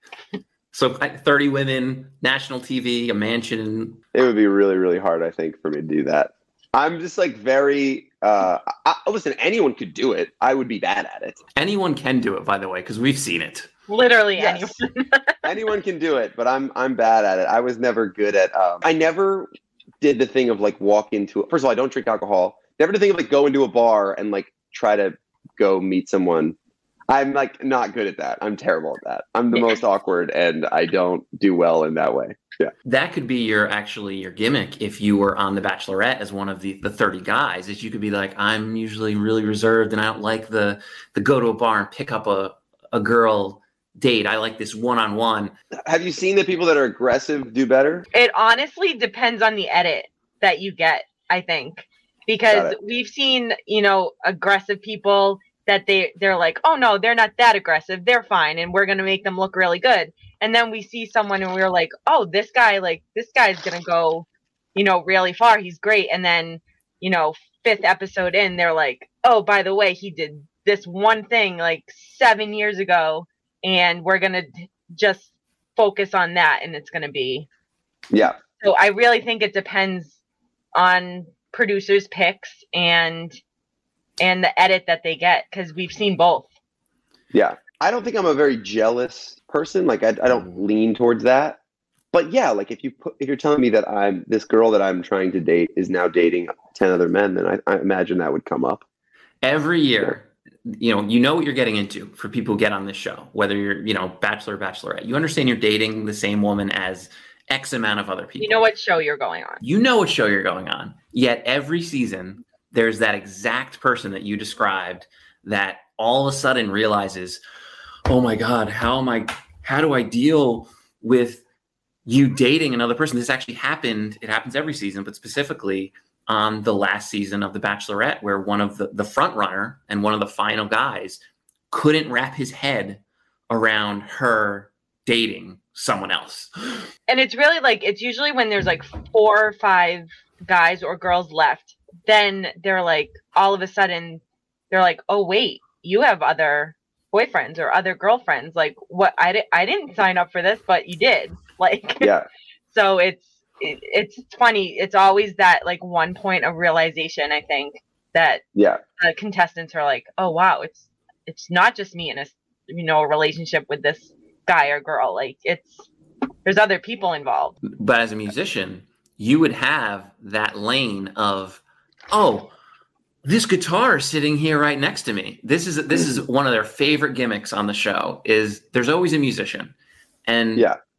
So 30 women, national TV, a mansion. It would be really, really hard, I think, for me to do that. I'm just like very... listen, anyone could do it. I would be bad at it. Anyone can do it, by the way, because we've seen it. Literally yes. anyone. Anyone can do it, but I'm bad at it. I was never good at. I never did the thing of like walk into. First of all, I don't drink alcohol. Never did the thing of like go into a bar and like try to go meet someone. I'm like not good at that. I'm terrible at that. I'm the most awkward, and I don't do well in that way. Yeah. That could be your gimmick if you were on The Bachelorette as one of the 30 guys, is you could be like, I'm usually really reserved and I don't like the go to a bar and pick up a girl date. I like this one-on-one. Have you seen the people that are aggressive do better? It honestly depends on the edit that you get, I think, because we've seen, aggressive people that they're like, oh no, they're not that aggressive. They're fine. And we're going to make them look really good. And then we see someone and we're like, oh, this guy's going to go, really far. He's great. And then, 5th episode in, they're like, oh, by the way, he did this one thing like 7 years ago. And we're going to just focus on that. And it's going to be. Yeah. So I really think it depends on producers' picks and the edit that they get, because we've seen both. Yeah. I don't think I'm a very jealous person. Like I don't lean towards that. But yeah, like if you're telling me that this girl that I'm trying to date is now dating 10 other men, then I imagine that would come up. Every year, you know what you're getting into for people who get on this show, whether you're, Bachelor or Bachelorette. You understand you're dating the same woman as X amount of other people. You know what show you're going on. You know what show you're going on. Yet every season, there's that exact person that you described that all of a sudden realizes, oh my God, how do I deal with you dating another person? This actually happened. It happens every season, but specifically on the last season of The Bachelorette, where one of the front runner and one of the final guys couldn't wrap his head around her dating someone else. And it's really like, it's usually when there's like 4 or 5 guys or girls left, then they're like, all of a sudden they're like, oh wait, you have other boyfriends or other girlfriends. Like, what? I didn't sign up for this, but you did. Like, yeah. So it's funny. It's always that like one point of realization, I think, that the contestants are like, oh wow, it's not just me in a relationship with this guy or girl. Like there's other people involved. But as a musician, you would have that lane of, oh, this guitar is sitting here right next to me. This is one of their favorite gimmicks on the show, is there's always a musician. And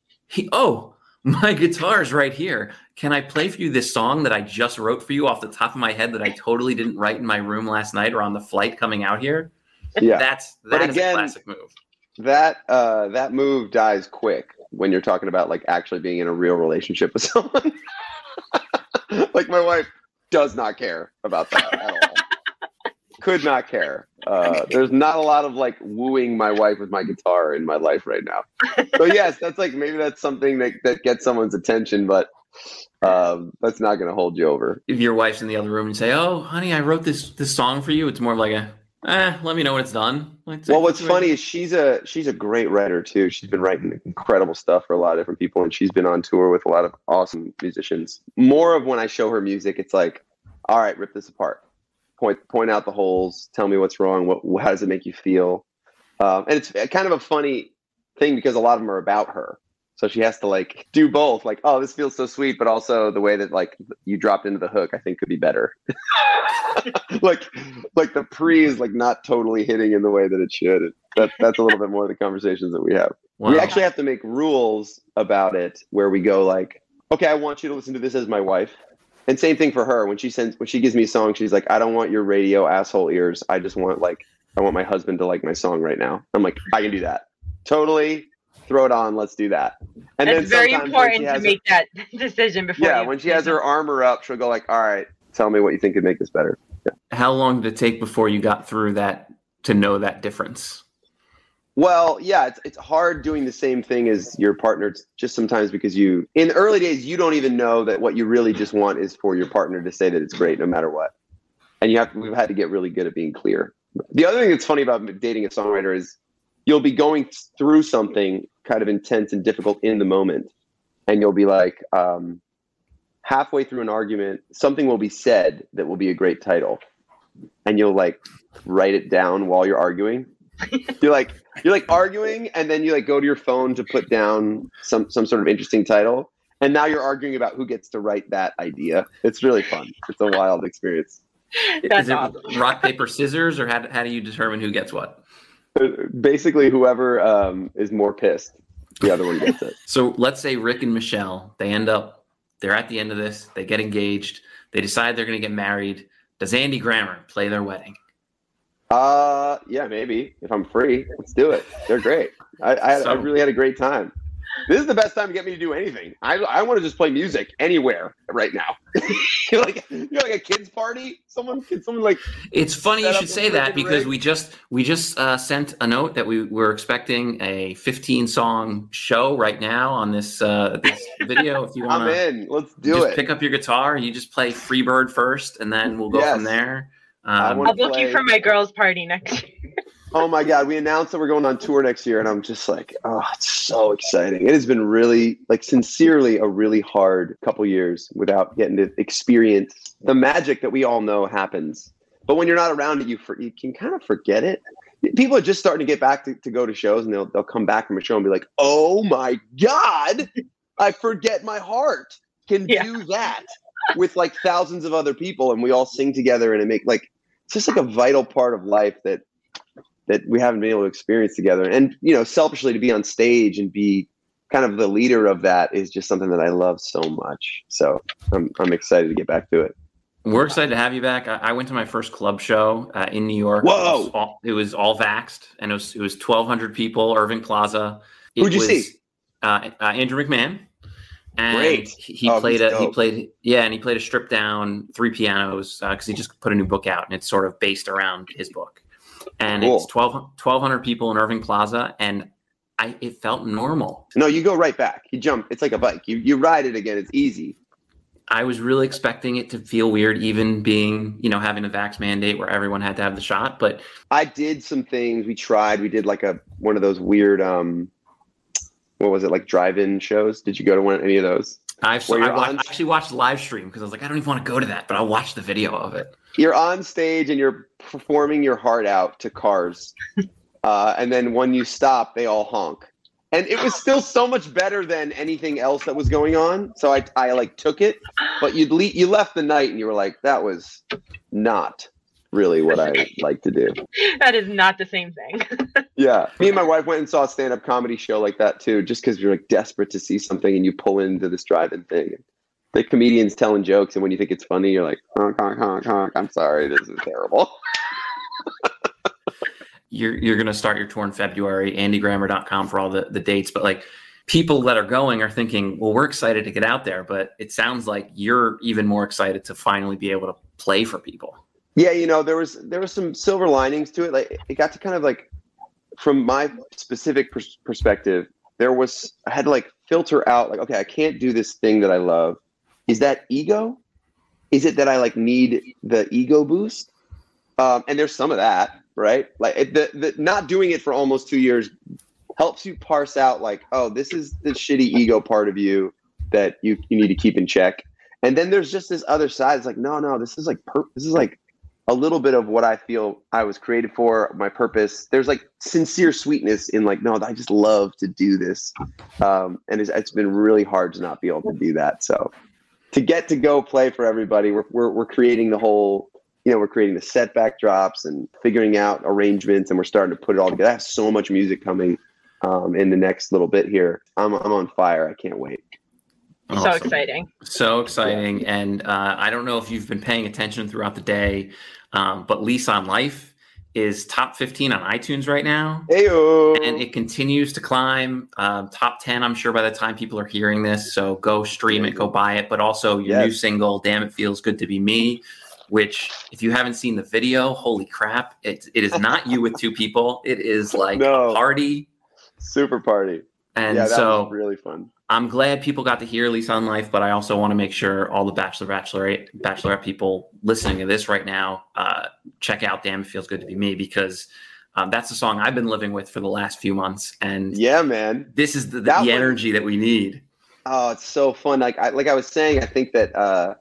my guitar's right here. Can I play for you this song that I just wrote for you off the top of my head that I totally didn't write in my room last night or on the flight coming out here? Yeah. That is a classic move. That move dies quick when you're talking about like actually being in a real relationship with someone. Like my wife does not care about that at all. Could not care. There's not a lot of like wooing my wife with my guitar in my life right now. So yes, that's like, maybe that's something that gets someone's attention, but that's not going to hold you over. If your wife's in the other room and say, oh honey, I wrote this song for you, it's more like let me know when it's done. Well, what's funny is she's a great writer too. She's been writing incredible stuff for a lot of different people, and she's been on tour with a lot of awesome musicians. More of when I show her music, it's like, all right, rip this apart. Point out the holes. Tell me what's wrong. How does it make you feel? And it's kind of a funny thing because a lot of them are about her. So she has to like do both. Like, oh, this feels so sweet, but also the way that like you dropped into the hook, I think could be better. like the pre is like not totally hitting in the way that it should. That's a little bit more of the conversations that we have. Wow. We actually have to make rules about it where we go like, okay, I want you to listen to this as my wife. And same thing for her. When she gives me a song, she's like, I don't want your radio asshole ears. I just want I want my husband to like my song right now. I'm like, I can do that. Totally. Throw it on. Let's do that. And it's very important to make that decision before. Yeah. When she has her armor up, she'll go like, all right, tell me what you think could make this better. Yeah. How long did it take before you got through that to know that difference? Well, yeah, it's hard doing the same thing as your partner just sometimes because in the early days, you don't even know that what you really just want is for your partner to say that it's great no matter what. And we've had to get really good at being clear. The other thing that's funny about dating a songwriter is you'll be going through something kind of intense and difficult in the moment. And you'll be like, halfway through an argument, something will be said that will be a great title. And you'll like write it down while you're arguing. You're like arguing, and then you like go to your phone to put down some sort of interesting title, and now you're arguing about who gets to write that idea. It's really fun. It's a wild experience. That's Is it awesome. rock, paper, scissors, or how do you determine who gets what? Basically, whoever is more pissed, the other one gets it. So let's say Rick and Michelle, they're at the end of this, they get engaged, they decide they're going to get married. Does Andy Grammer play their wedding? Yeah, maybe if I'm free, let's do it. They're great. I really had a great time. This is the best time to get me to do anything. I want to just play music anywhere right now. you're like a kids party. Someone like. It's funny you should say that because we just sent a note that we were expecting a 15-song show right now on this video. If you want, I'm in. Let's do it. Pick up your guitar. You just play Freebird first, and then we'll go from there. I'll book you for my girls' party next year. Oh my God. We announced that we're going on tour next year, and I'm just like, oh, it's so exciting. It has been really, like, sincerely a really hard couple years without getting to experience the magic that we all know happens. But when you're not around it, you can kind of forget it. People are just starting to get back to go to shows, and they'll come back from a show and be like, oh my God, I forget my heart can do that with like thousands of other people, and we all sing together, and it's just like a vital part of life that we haven't been able to experience together. And, selfishly to be on stage and be kind of the leader of that is just something that I love so much. So I'm excited to get back to it. We're excited to have you back. I went to my first club show in New York. Whoa! It was all vaxxed, and it was 1,200 people, Irving Plaza. Who'd you see? Andrew McMahon. And Great. He played a stripped down 3 pianos because he just put a new book out, and it's sort of based around his book. And Cool. It's 1,200 people in Irving Plaza, and it felt normal. No, you go right back. You jump. It's like a bike. You ride it again. It's easy. I was really expecting it to feel weird, even being, having a vax mandate where everyone had to have the shot. But I did some things. We tried. We did like one of those weird, what was it, like drive-in shows? Did you go to any of those? I actually watched the live stream because I was like, I don't even want to go to that, but I'll watch the video of it. You're on stage and you're performing your heart out to Cars. And then when you stop, they all honk. And it was still so much better than anything else that was going on. So I like took it, but you left the night and you were like, that was not really what I like to do. That is not the same thing. Yeah. Me and my wife went and saw a stand-up comedy show like that too, just because you're like desperate to see something and you pull into this drive-in thing. The comedian's telling jokes, and when you think it's funny, you're like, honk, honk, honk, honk. I'm sorry, this is terrible. You're going to start your tour in February, andygrammer.com for all the dates. But like people that are going are thinking, well, we're excited to get out there, but it sounds like you're even more excited to finally be able to play for people. Yeah, there was some silver linings to it. Like it got to kind of like, from my specific perspective, I had to like filter out like, okay, I can't do this thing that I love. Is that ego? Is it that I like need the ego boost? And there's some of that, right? Like the not doing it for almost 2 years helps you parse out like, oh, this is the shitty ego part of you that you need to keep in check. And then there's just this other side. It's like, no, this is like a little bit of what I feel I was created for, my purpose. There's like sincere sweetness in like, no, I just love to do this. And it's been really hard to not be able to do that. So to get to go play for everybody, we're creating the whole we're creating the set backdrops and figuring out arrangements, and we're starting to put it all together. I have so much music coming in the next little bit here. I'm on fire. I can't wait. Awesome. So exciting. So exciting. And I don't know if you've been paying attention throughout the day, but Lease on Life is top 15 on iTunes right now. Heyo. And it continues to climb. Top 10, I'm sure, by the time people are hearing this. So go stream it, go buy it. But also your new single, Damn It Feels Good to Be Me, which, if you haven't seen the video, holy crap, it is not you with two people. It is like a party. Super party. And that so was really fun. I'm glad people got to hear Lease on Life, but I also want to make sure all the Bachelorette people listening to this right now check out Damn It Feels Good to Be Me, because that's the song I've been living with for the last few months. And yeah, man, this is the energy that we need. Oh, it's so fun. Like I was saying, I think that,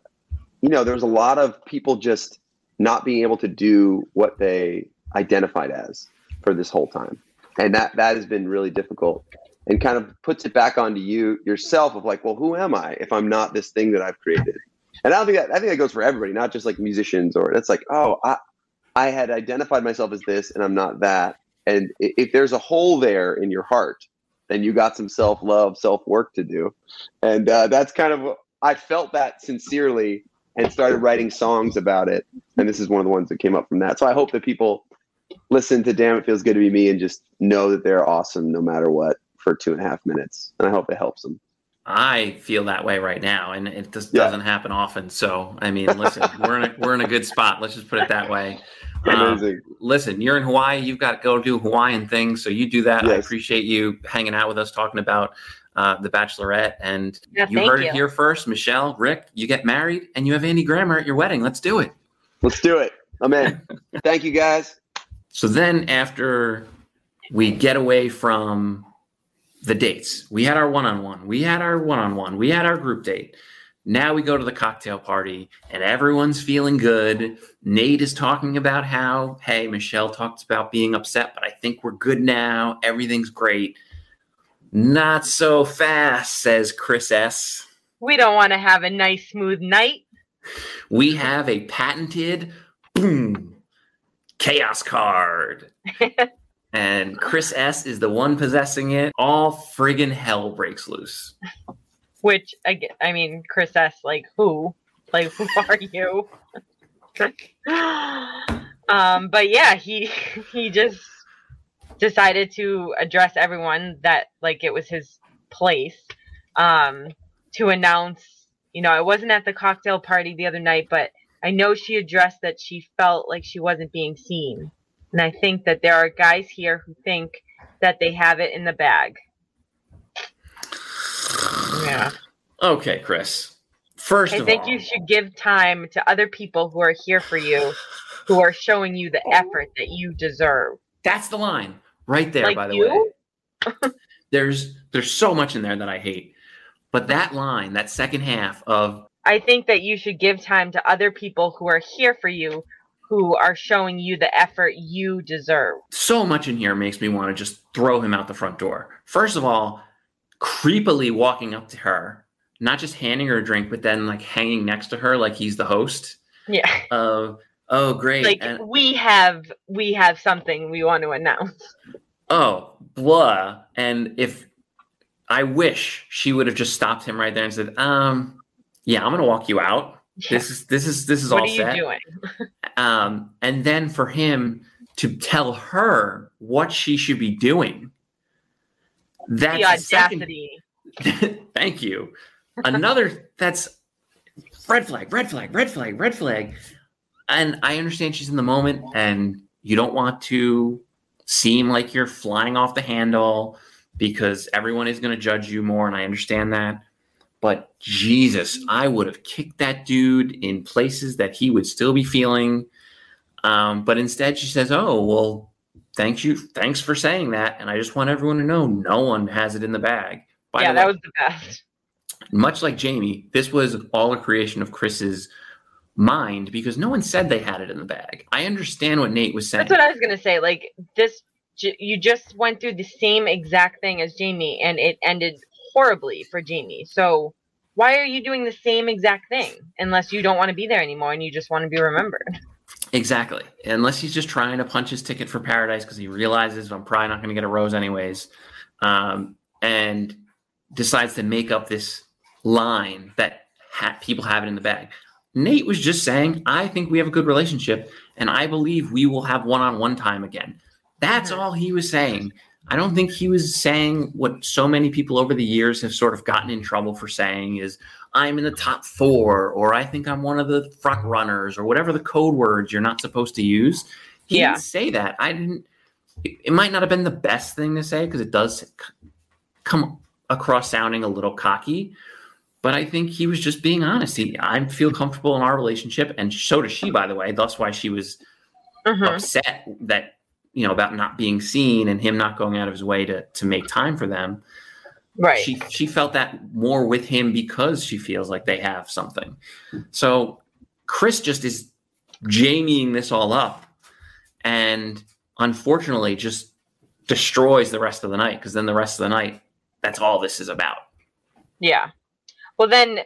there was a lot of people just not being able to do what they identified as for this whole time. And that has been really difficult. And kind of puts it back onto yourself of like, well, who am I if I'm not this thing that I've created? And I think that goes for everybody, not just like musicians, or it's like, oh, I had identified myself as this and I'm not that. And if there's a hole there in your heart, then you got some self-love, self-work to do. And that's kind of, I felt that sincerely and started writing songs about it. And this is one of the ones that came up from that. So I hope that people listen to Damn It Feels Good to Be Me and just know that they're awesome no matter what for 2.5 minutes. And I hope it helps them. I feel that way right now, and it just doesn't happen often. So, I mean, listen, we're in a good spot. Let's just put it that way. Amazing. Listen, you're in Hawaii. You've got to go do Hawaiian things. So you do that. Yes. I appreciate you hanging out with us, talking about The Bachelorette. And you heard it here first. Michelle, Rick, you get married and you have Andy Grammer at your wedding. Let's do it. Let's do it. Amen. Thank you, guys. So then after we get away from the dates, we had our one-on-one, we had our group date. Now we go to the cocktail party and everyone's feeling good. Nate is talking about how, hey, Michelle talked about being upset, but I think we're good now. Everything's great. Not so fast, says Chris S. We don't want to have a nice, smooth night. We have a patented chaos card. And Chris S. is the one possessing it. All friggin' hell breaks loose. Which, I mean, Chris S., like, who? Like, who are you? But yeah, he just decided to address everyone that, like, it was his place to announce, I wasn't at the cocktail party the other night, but I know she addressed that she felt like she wasn't being seen. And I think that there are guys here who think that they have it in the bag. Yeah. Okay, Chris. First of all, I think you should give time to other people who are here for you, who are showing you the effort that you deserve. That's the line right there, like by the you? way. There's so much in there that I hate. But that line, that second half of... I think that you should give time to other people who are here for you, who are showing you the effort you deserve. So much in here makes me want to just throw him out the front door. First of all, creepily walking up to her, not just handing her a drink, but then like hanging next to her like he's the host. Yeah. Oh, great. Like, and we have something we want to announce. Oh, blah. And if I wish she would have just stopped him right there and said, yeah, I'm going to walk you out. Yeah. This is all set. What are you doing? And then for him to tell her what she should be doing. That's the audacity. Thank you. That's red flag. And I understand she's in the moment and you don't want to seem like you're flying off the handle because everyone is going to judge you more. And I understand that. But Jesus, I would have kicked that dude in places that he would still be feeling. But instead she says, oh, well, thanks for saying that. And I just want everyone to know no one has it in the bag. By the way, that was the best. Much like Jamie, this was all a creation of Chris's mind because no one said they had it in the bag. I understand what Nate was saying. That's what I was going to say. Like this, you just went through the same exact thing as Jamie and it ended horribly for Jamie. So why are you doing the same exact thing unless you don't want to be there anymore and you just want to be remembered? Exactly. Unless he's just trying to punch his ticket for paradise because he realizes I'm probably not going to get a rose anyways, and decides to make up this line that people have it in the bag. Nate was just saying, I think we have a good relationship, and I believe we will have one-on-one time again. That's all he was saying. I don't think he was saying what so many people over the years have sort of gotten in trouble for saying is, I'm in the top 4, or I think I'm one of the front runners, or whatever the code words you're not supposed to use. He didn't say that. It might not have been the best thing to say because it does come across sounding a little cocky, but I think he was just being honest. I feel comfortable in our relationship, and so does she, by the way. That's why she was upset that, about not being seen and him not going out of his way to make time for them. Right. She felt that more with him because she feels like they have something. So Chris just is Jamieing this all up, and unfortunately just destroys the rest of the night, because then the rest of the night, that's all this is about. Yeah. Well, then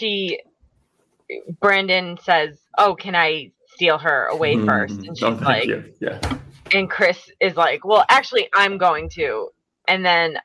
Brandon says, oh, can I steal her away first? And she's like, yeah. And Chris is like, well, actually, I'm going to. And then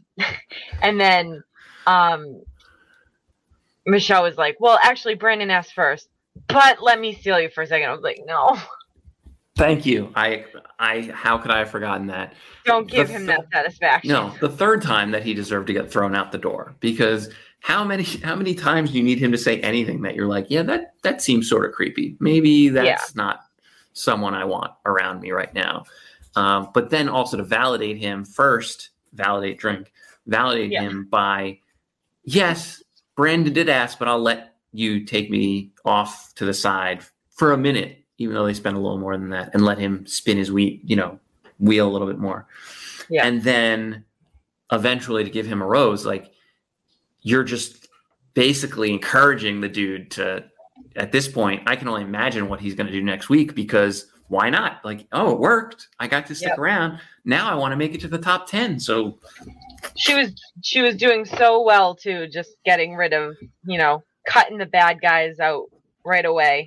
Michelle was like, well, actually, Brandon asked first, but let me steal you for a second. I was like, no. Thank you. How could I have forgotten that? Don't give him that satisfaction. No, the third time that he deserved to get thrown out the door, because how many times do you need him to say anything that you're like, yeah, that seems sort of creepy. Maybe that's not someone I want around me right now. But then also to validate him first, validate him by, yes, Brandon did ask, but I'll let you take me off to the side for a minute, even though they spend a little more than that, and let him spin his wheel a little bit more. Yeah. And then eventually to give him a rose, like, you're just basically encouraging the dude to, at this point, I can only imagine what he's going to do next week, because why not? Like, oh, it worked. I got to stick around. Now I want to make it to the top 10. So she was doing so well too, just getting rid of, cutting the bad guys out right away.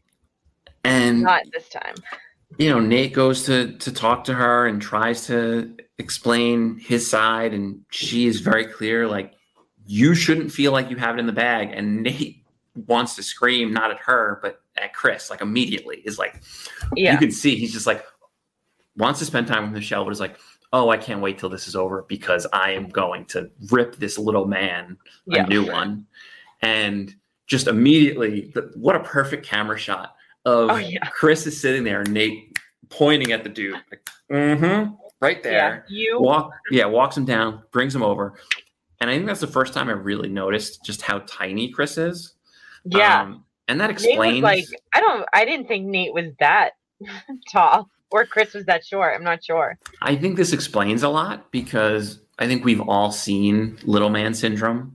And not this time. Nate goes to talk to her and tries to explain his side, and she is very clear, like, you shouldn't feel like you have it in the bag. And Nate wants to scream, not at her, but at Chris, like, immediately. Is like, you can see he's just like, wants to spend time with Michelle, but is like, oh, I can't wait till this is over, because I am going to rip this little man a new one. And just immediately, what a perfect camera shot of Chris is sitting there and Nate pointing at the dude, like, right there. Walks him down, brings him over. And I think that's the first time I really noticed just how tiny Chris is. Yeah. And that explains. Nate was like, I didn't think Nate was that tall, or Chris was that short. I'm not sure. I think this explains a lot, because I think we've all seen little man syndrome.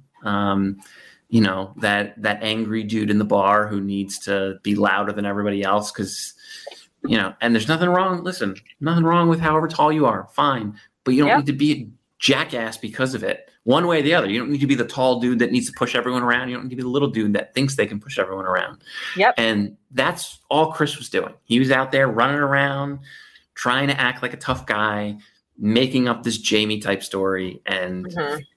That angry dude in the bar who needs to be louder than everybody else, because, and there's nothing wrong. Listen, nothing wrong with however tall you are. Fine. But you don't need to be a jackass because of it. One way or the other. You don't need to be the tall dude that needs to push everyone around. You don't need to be the little dude that thinks they can push everyone around. Yep. And that's all Chris was doing. He was out there running around, trying to act like a tough guy, making up this Jamie type story. And,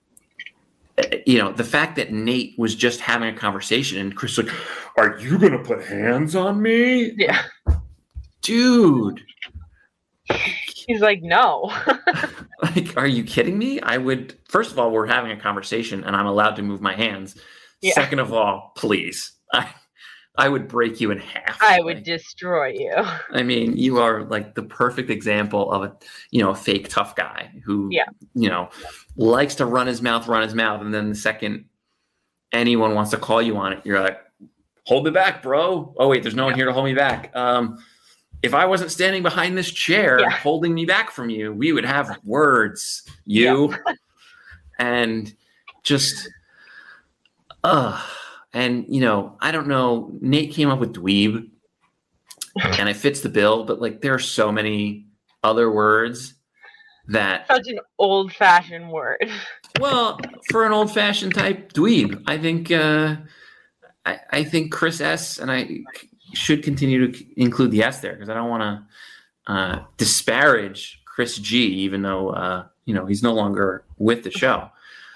the fact that Nate was just having a conversation and Chris was like, are you going to put hands on me? Yeah. Dude. He's like, no. Like, are you kidding me? First of all, we're having a conversation and I'm allowed to move my hands. Yeah. Second of all, please, I would break you in half. I would destroy you. I mean, you are like the perfect example of a fake tough guy who, likes to run his mouth. And then the second anyone wants to call you on it, you're like, hold me back, bro. Oh, wait, there's no one here to hold me back. If I wasn't standing behind this chair holding me back from you, we would have words, and just, and, I don't know, Nate came up with dweeb, and it fits the bill, but, like, there are so many other words that... Such an old-fashioned word. Well, for an old-fashioned type dweeb, I think Chris S., and should continue to include the S there because I don't want to disparage Chris G, even though he's no longer with the show.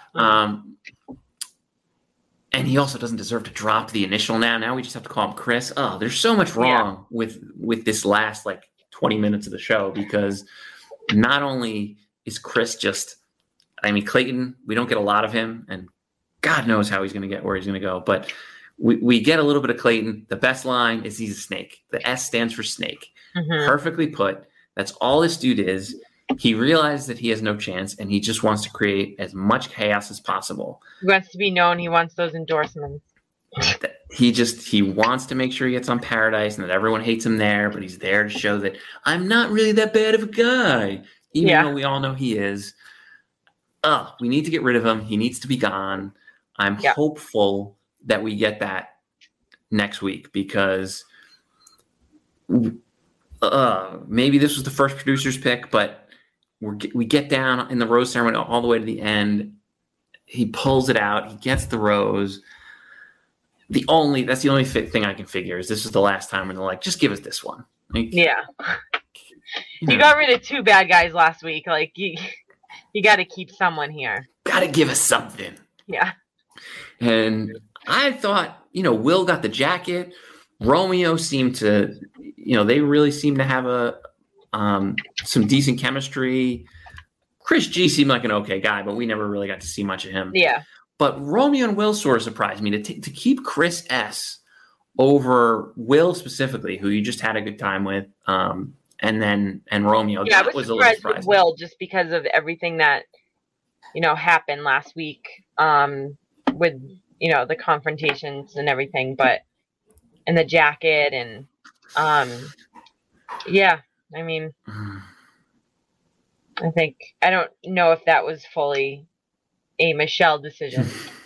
And he also doesn't deserve to drop the initial now. Now we just have to call him Chris. Oh, there's so much wrong with this last 20 minutes of the show because not only is Chris Clayton, we don't get a lot of him, and God knows how he's going to get where he's going to go. But we get a little bit of Clayton. The best line is he's a snake. The S stands for snake. Mm-hmm. Perfectly put. That's all this dude is. He realizes that he has no chance, and he just wants to create as much chaos as possible. He wants to be known. He wants those endorsements. He wants to make sure he gets on Paradise and that everyone hates him there, but he's there to show that I'm not really that bad of a guy, even though we all know he is. We need to get rid of him. He needs to be gone. I'm hopeful that we get that next week because maybe this was the first producer's pick, but we get down in the rose ceremony all the way to the end. He pulls it out. He gets the rose. That's the only thing I can figure is this is the last time when they're like, just give us this one. You got rid of 2 bad guys last week. You got to keep someone here. Got to give us something. Yeah. And I thought, Will got the jacket. Romeo seemed to, they really seemed to have some decent chemistry. Chris G seemed like an okay guy, but we never really got to see much of him. Yeah. But Romeo and Will sort of surprised me to keep Chris S over Will specifically, who you just had a good time with, and Romeo. Yeah, I was surprised with Will just because of everything that happened last week with the confrontations and everything, and the jacket and I mean, I don't know if that was fully a Michelle decision.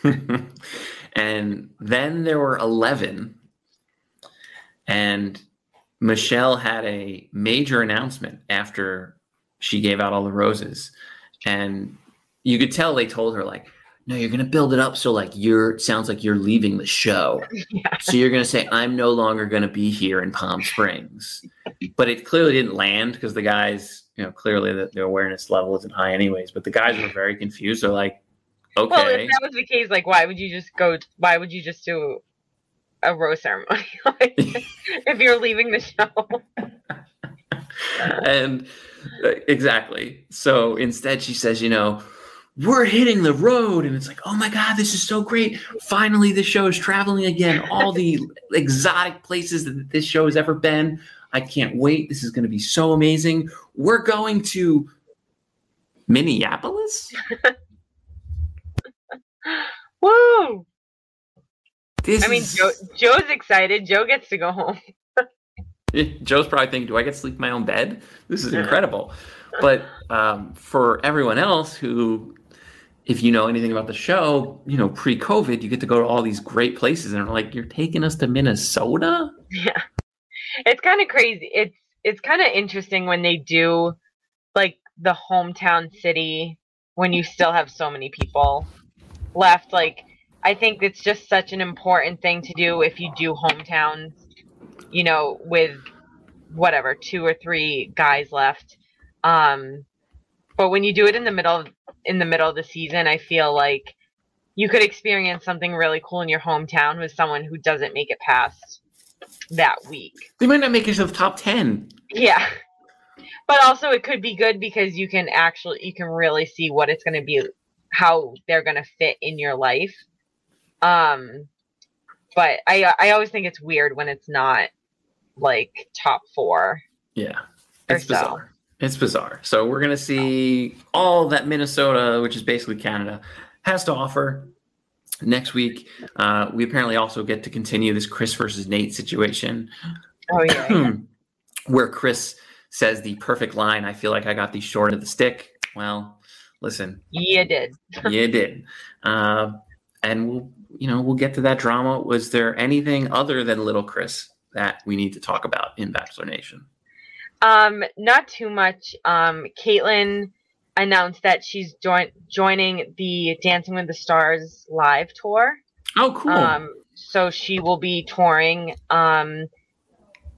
And then there were 11, and Michelle had a major announcement after she gave out all the roses, and you could tell they told her no, you're going to build it up so sounds like you're leaving the show. Yeah. So you're going to say, I'm no longer going to be here in Palm Springs. But it clearly didn't land because the guys, clearly the awareness level isn't high anyways. But the guys were very confused. They're like, okay. Well, if that was the case, why would you just do a rose ceremony? If you're leaving the show. And exactly. So instead she says, we're hitting the road, and it's like, oh my God, this is so great. Finally, this show is traveling again. All the exotic places that this show has ever been. I can't wait. This is going to be so amazing. We're going to Minneapolis. Woo! Joe's excited. Joe gets to go home. Joe's probably thinking, do I get to sleep in my own bed? This is incredible. But for everyone else who, if you know anything about the show, pre-COVID, you get to go to all these great places and are you're taking us to Minnesota? Yeah. It's kind of crazy. It's kind of interesting when they do the hometown city when you still have so many people left. I think it's just such an important thing to do if you do hometowns, with whatever, 2 or 3 guys left. But when you do it in the middle of the season, I feel like you could experience something really cool in your hometown with someone who doesn't make it past that week. They might not make it to the top 10. Yeah. But also it could be good because you can really see what it's going to be, how they're going to fit in your life. But I always think it's weird when it's not top 4. Yeah. It's bizarre. It's bizarre. So we're going to see all that Minnesota, which is basically Canada, has to offer next week. We apparently also get to continue this Chris versus Nate situation. Oh, yeah. Where Chris says the perfect line, I feel like I got the short of the stick. Well, listen. You did. You did. And we'll get to that drama. Was there anything other than little Chris that we need to talk about in Bachelor Nation? Not too much. Caitlyn announced that she's joining the Dancing with the Stars live tour. Oh, cool. So she will be touring.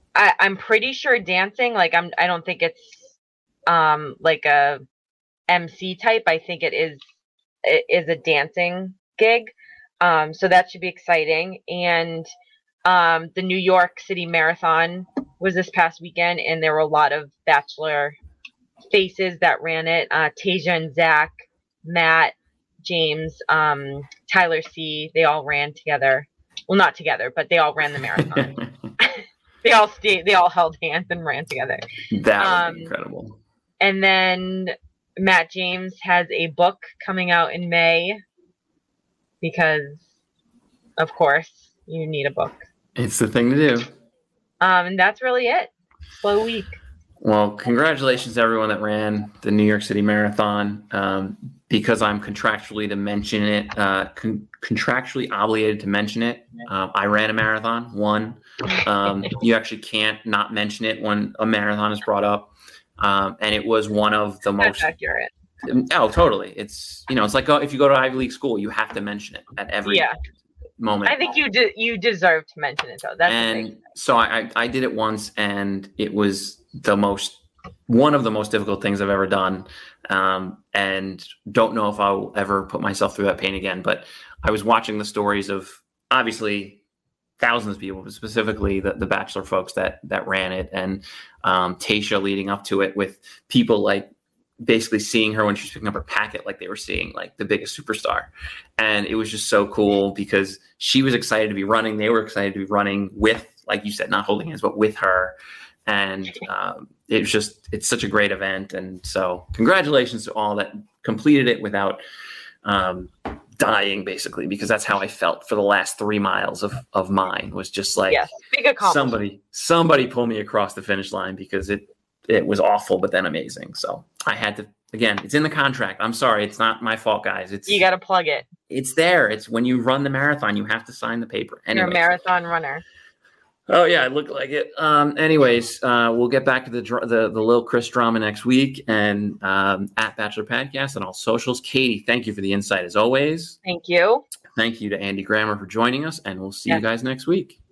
I'm pretty sure dancing. Like I don't think it's like a MC type. I think it is a dancing gig. So that should be exciting. And the New York City Marathon was this past weekend, and there were a lot of Bachelor faces that ran it. Tasia and Zach, Matt, James, Tyler C. They all ran together. Well, not together, but they all ran the marathon. They all held hands and ran together. That would be incredible. And then Matt James has a book coming out in May because, of course, you need a book. It's the thing to do. And that's really it. Slow week. Well, congratulations to everyone that ran the New York City Marathon. Because I'm contractually to mention it, contractually obligated to mention it. I ran a marathon, won. You actually can't not mention it when a marathon is brought up. And it was one of the most accurate. Oh, totally. It's, it's like if you go to Ivy League school, you have to mention it at every moment. I think you deserve to mention it though. That's and so I did it once, and it was one of the most difficult things I've ever done. And don't know if I'll ever put myself through that pain again. But I was watching the stories of obviously thousands of people, but specifically the Bachelor folks that ran it, and Tayshia leading up to it, with people like basically seeing her when she was picking up her packet like they were seeing like the biggest superstar. And it was just so cool because she was excited to be running. They were excited to be running with, like you said, not holding hands, but with her. And it's such a great event. And so congratulations to all that completed it without dying, basically, because that's how I felt for the last 3 miles of mine, was just like, big accomplishment. somebody pull me across the finish line, because it was awful, but then amazing. So I had to, again, it's in the contract. I'm sorry. It's not my fault, guys. You got to plug it. It's there. It's when you run the marathon, you have to sign the paper. Anyways. You're a marathon runner. Oh yeah, I look like it. Anyways, we'll get back to the Lil Chris drama next week, and at Bachelor Podcast on all socials. Katie, thank you for the insight as always. Thank you. Thank you to Andy Grammer for joining us, and we'll see you guys next week.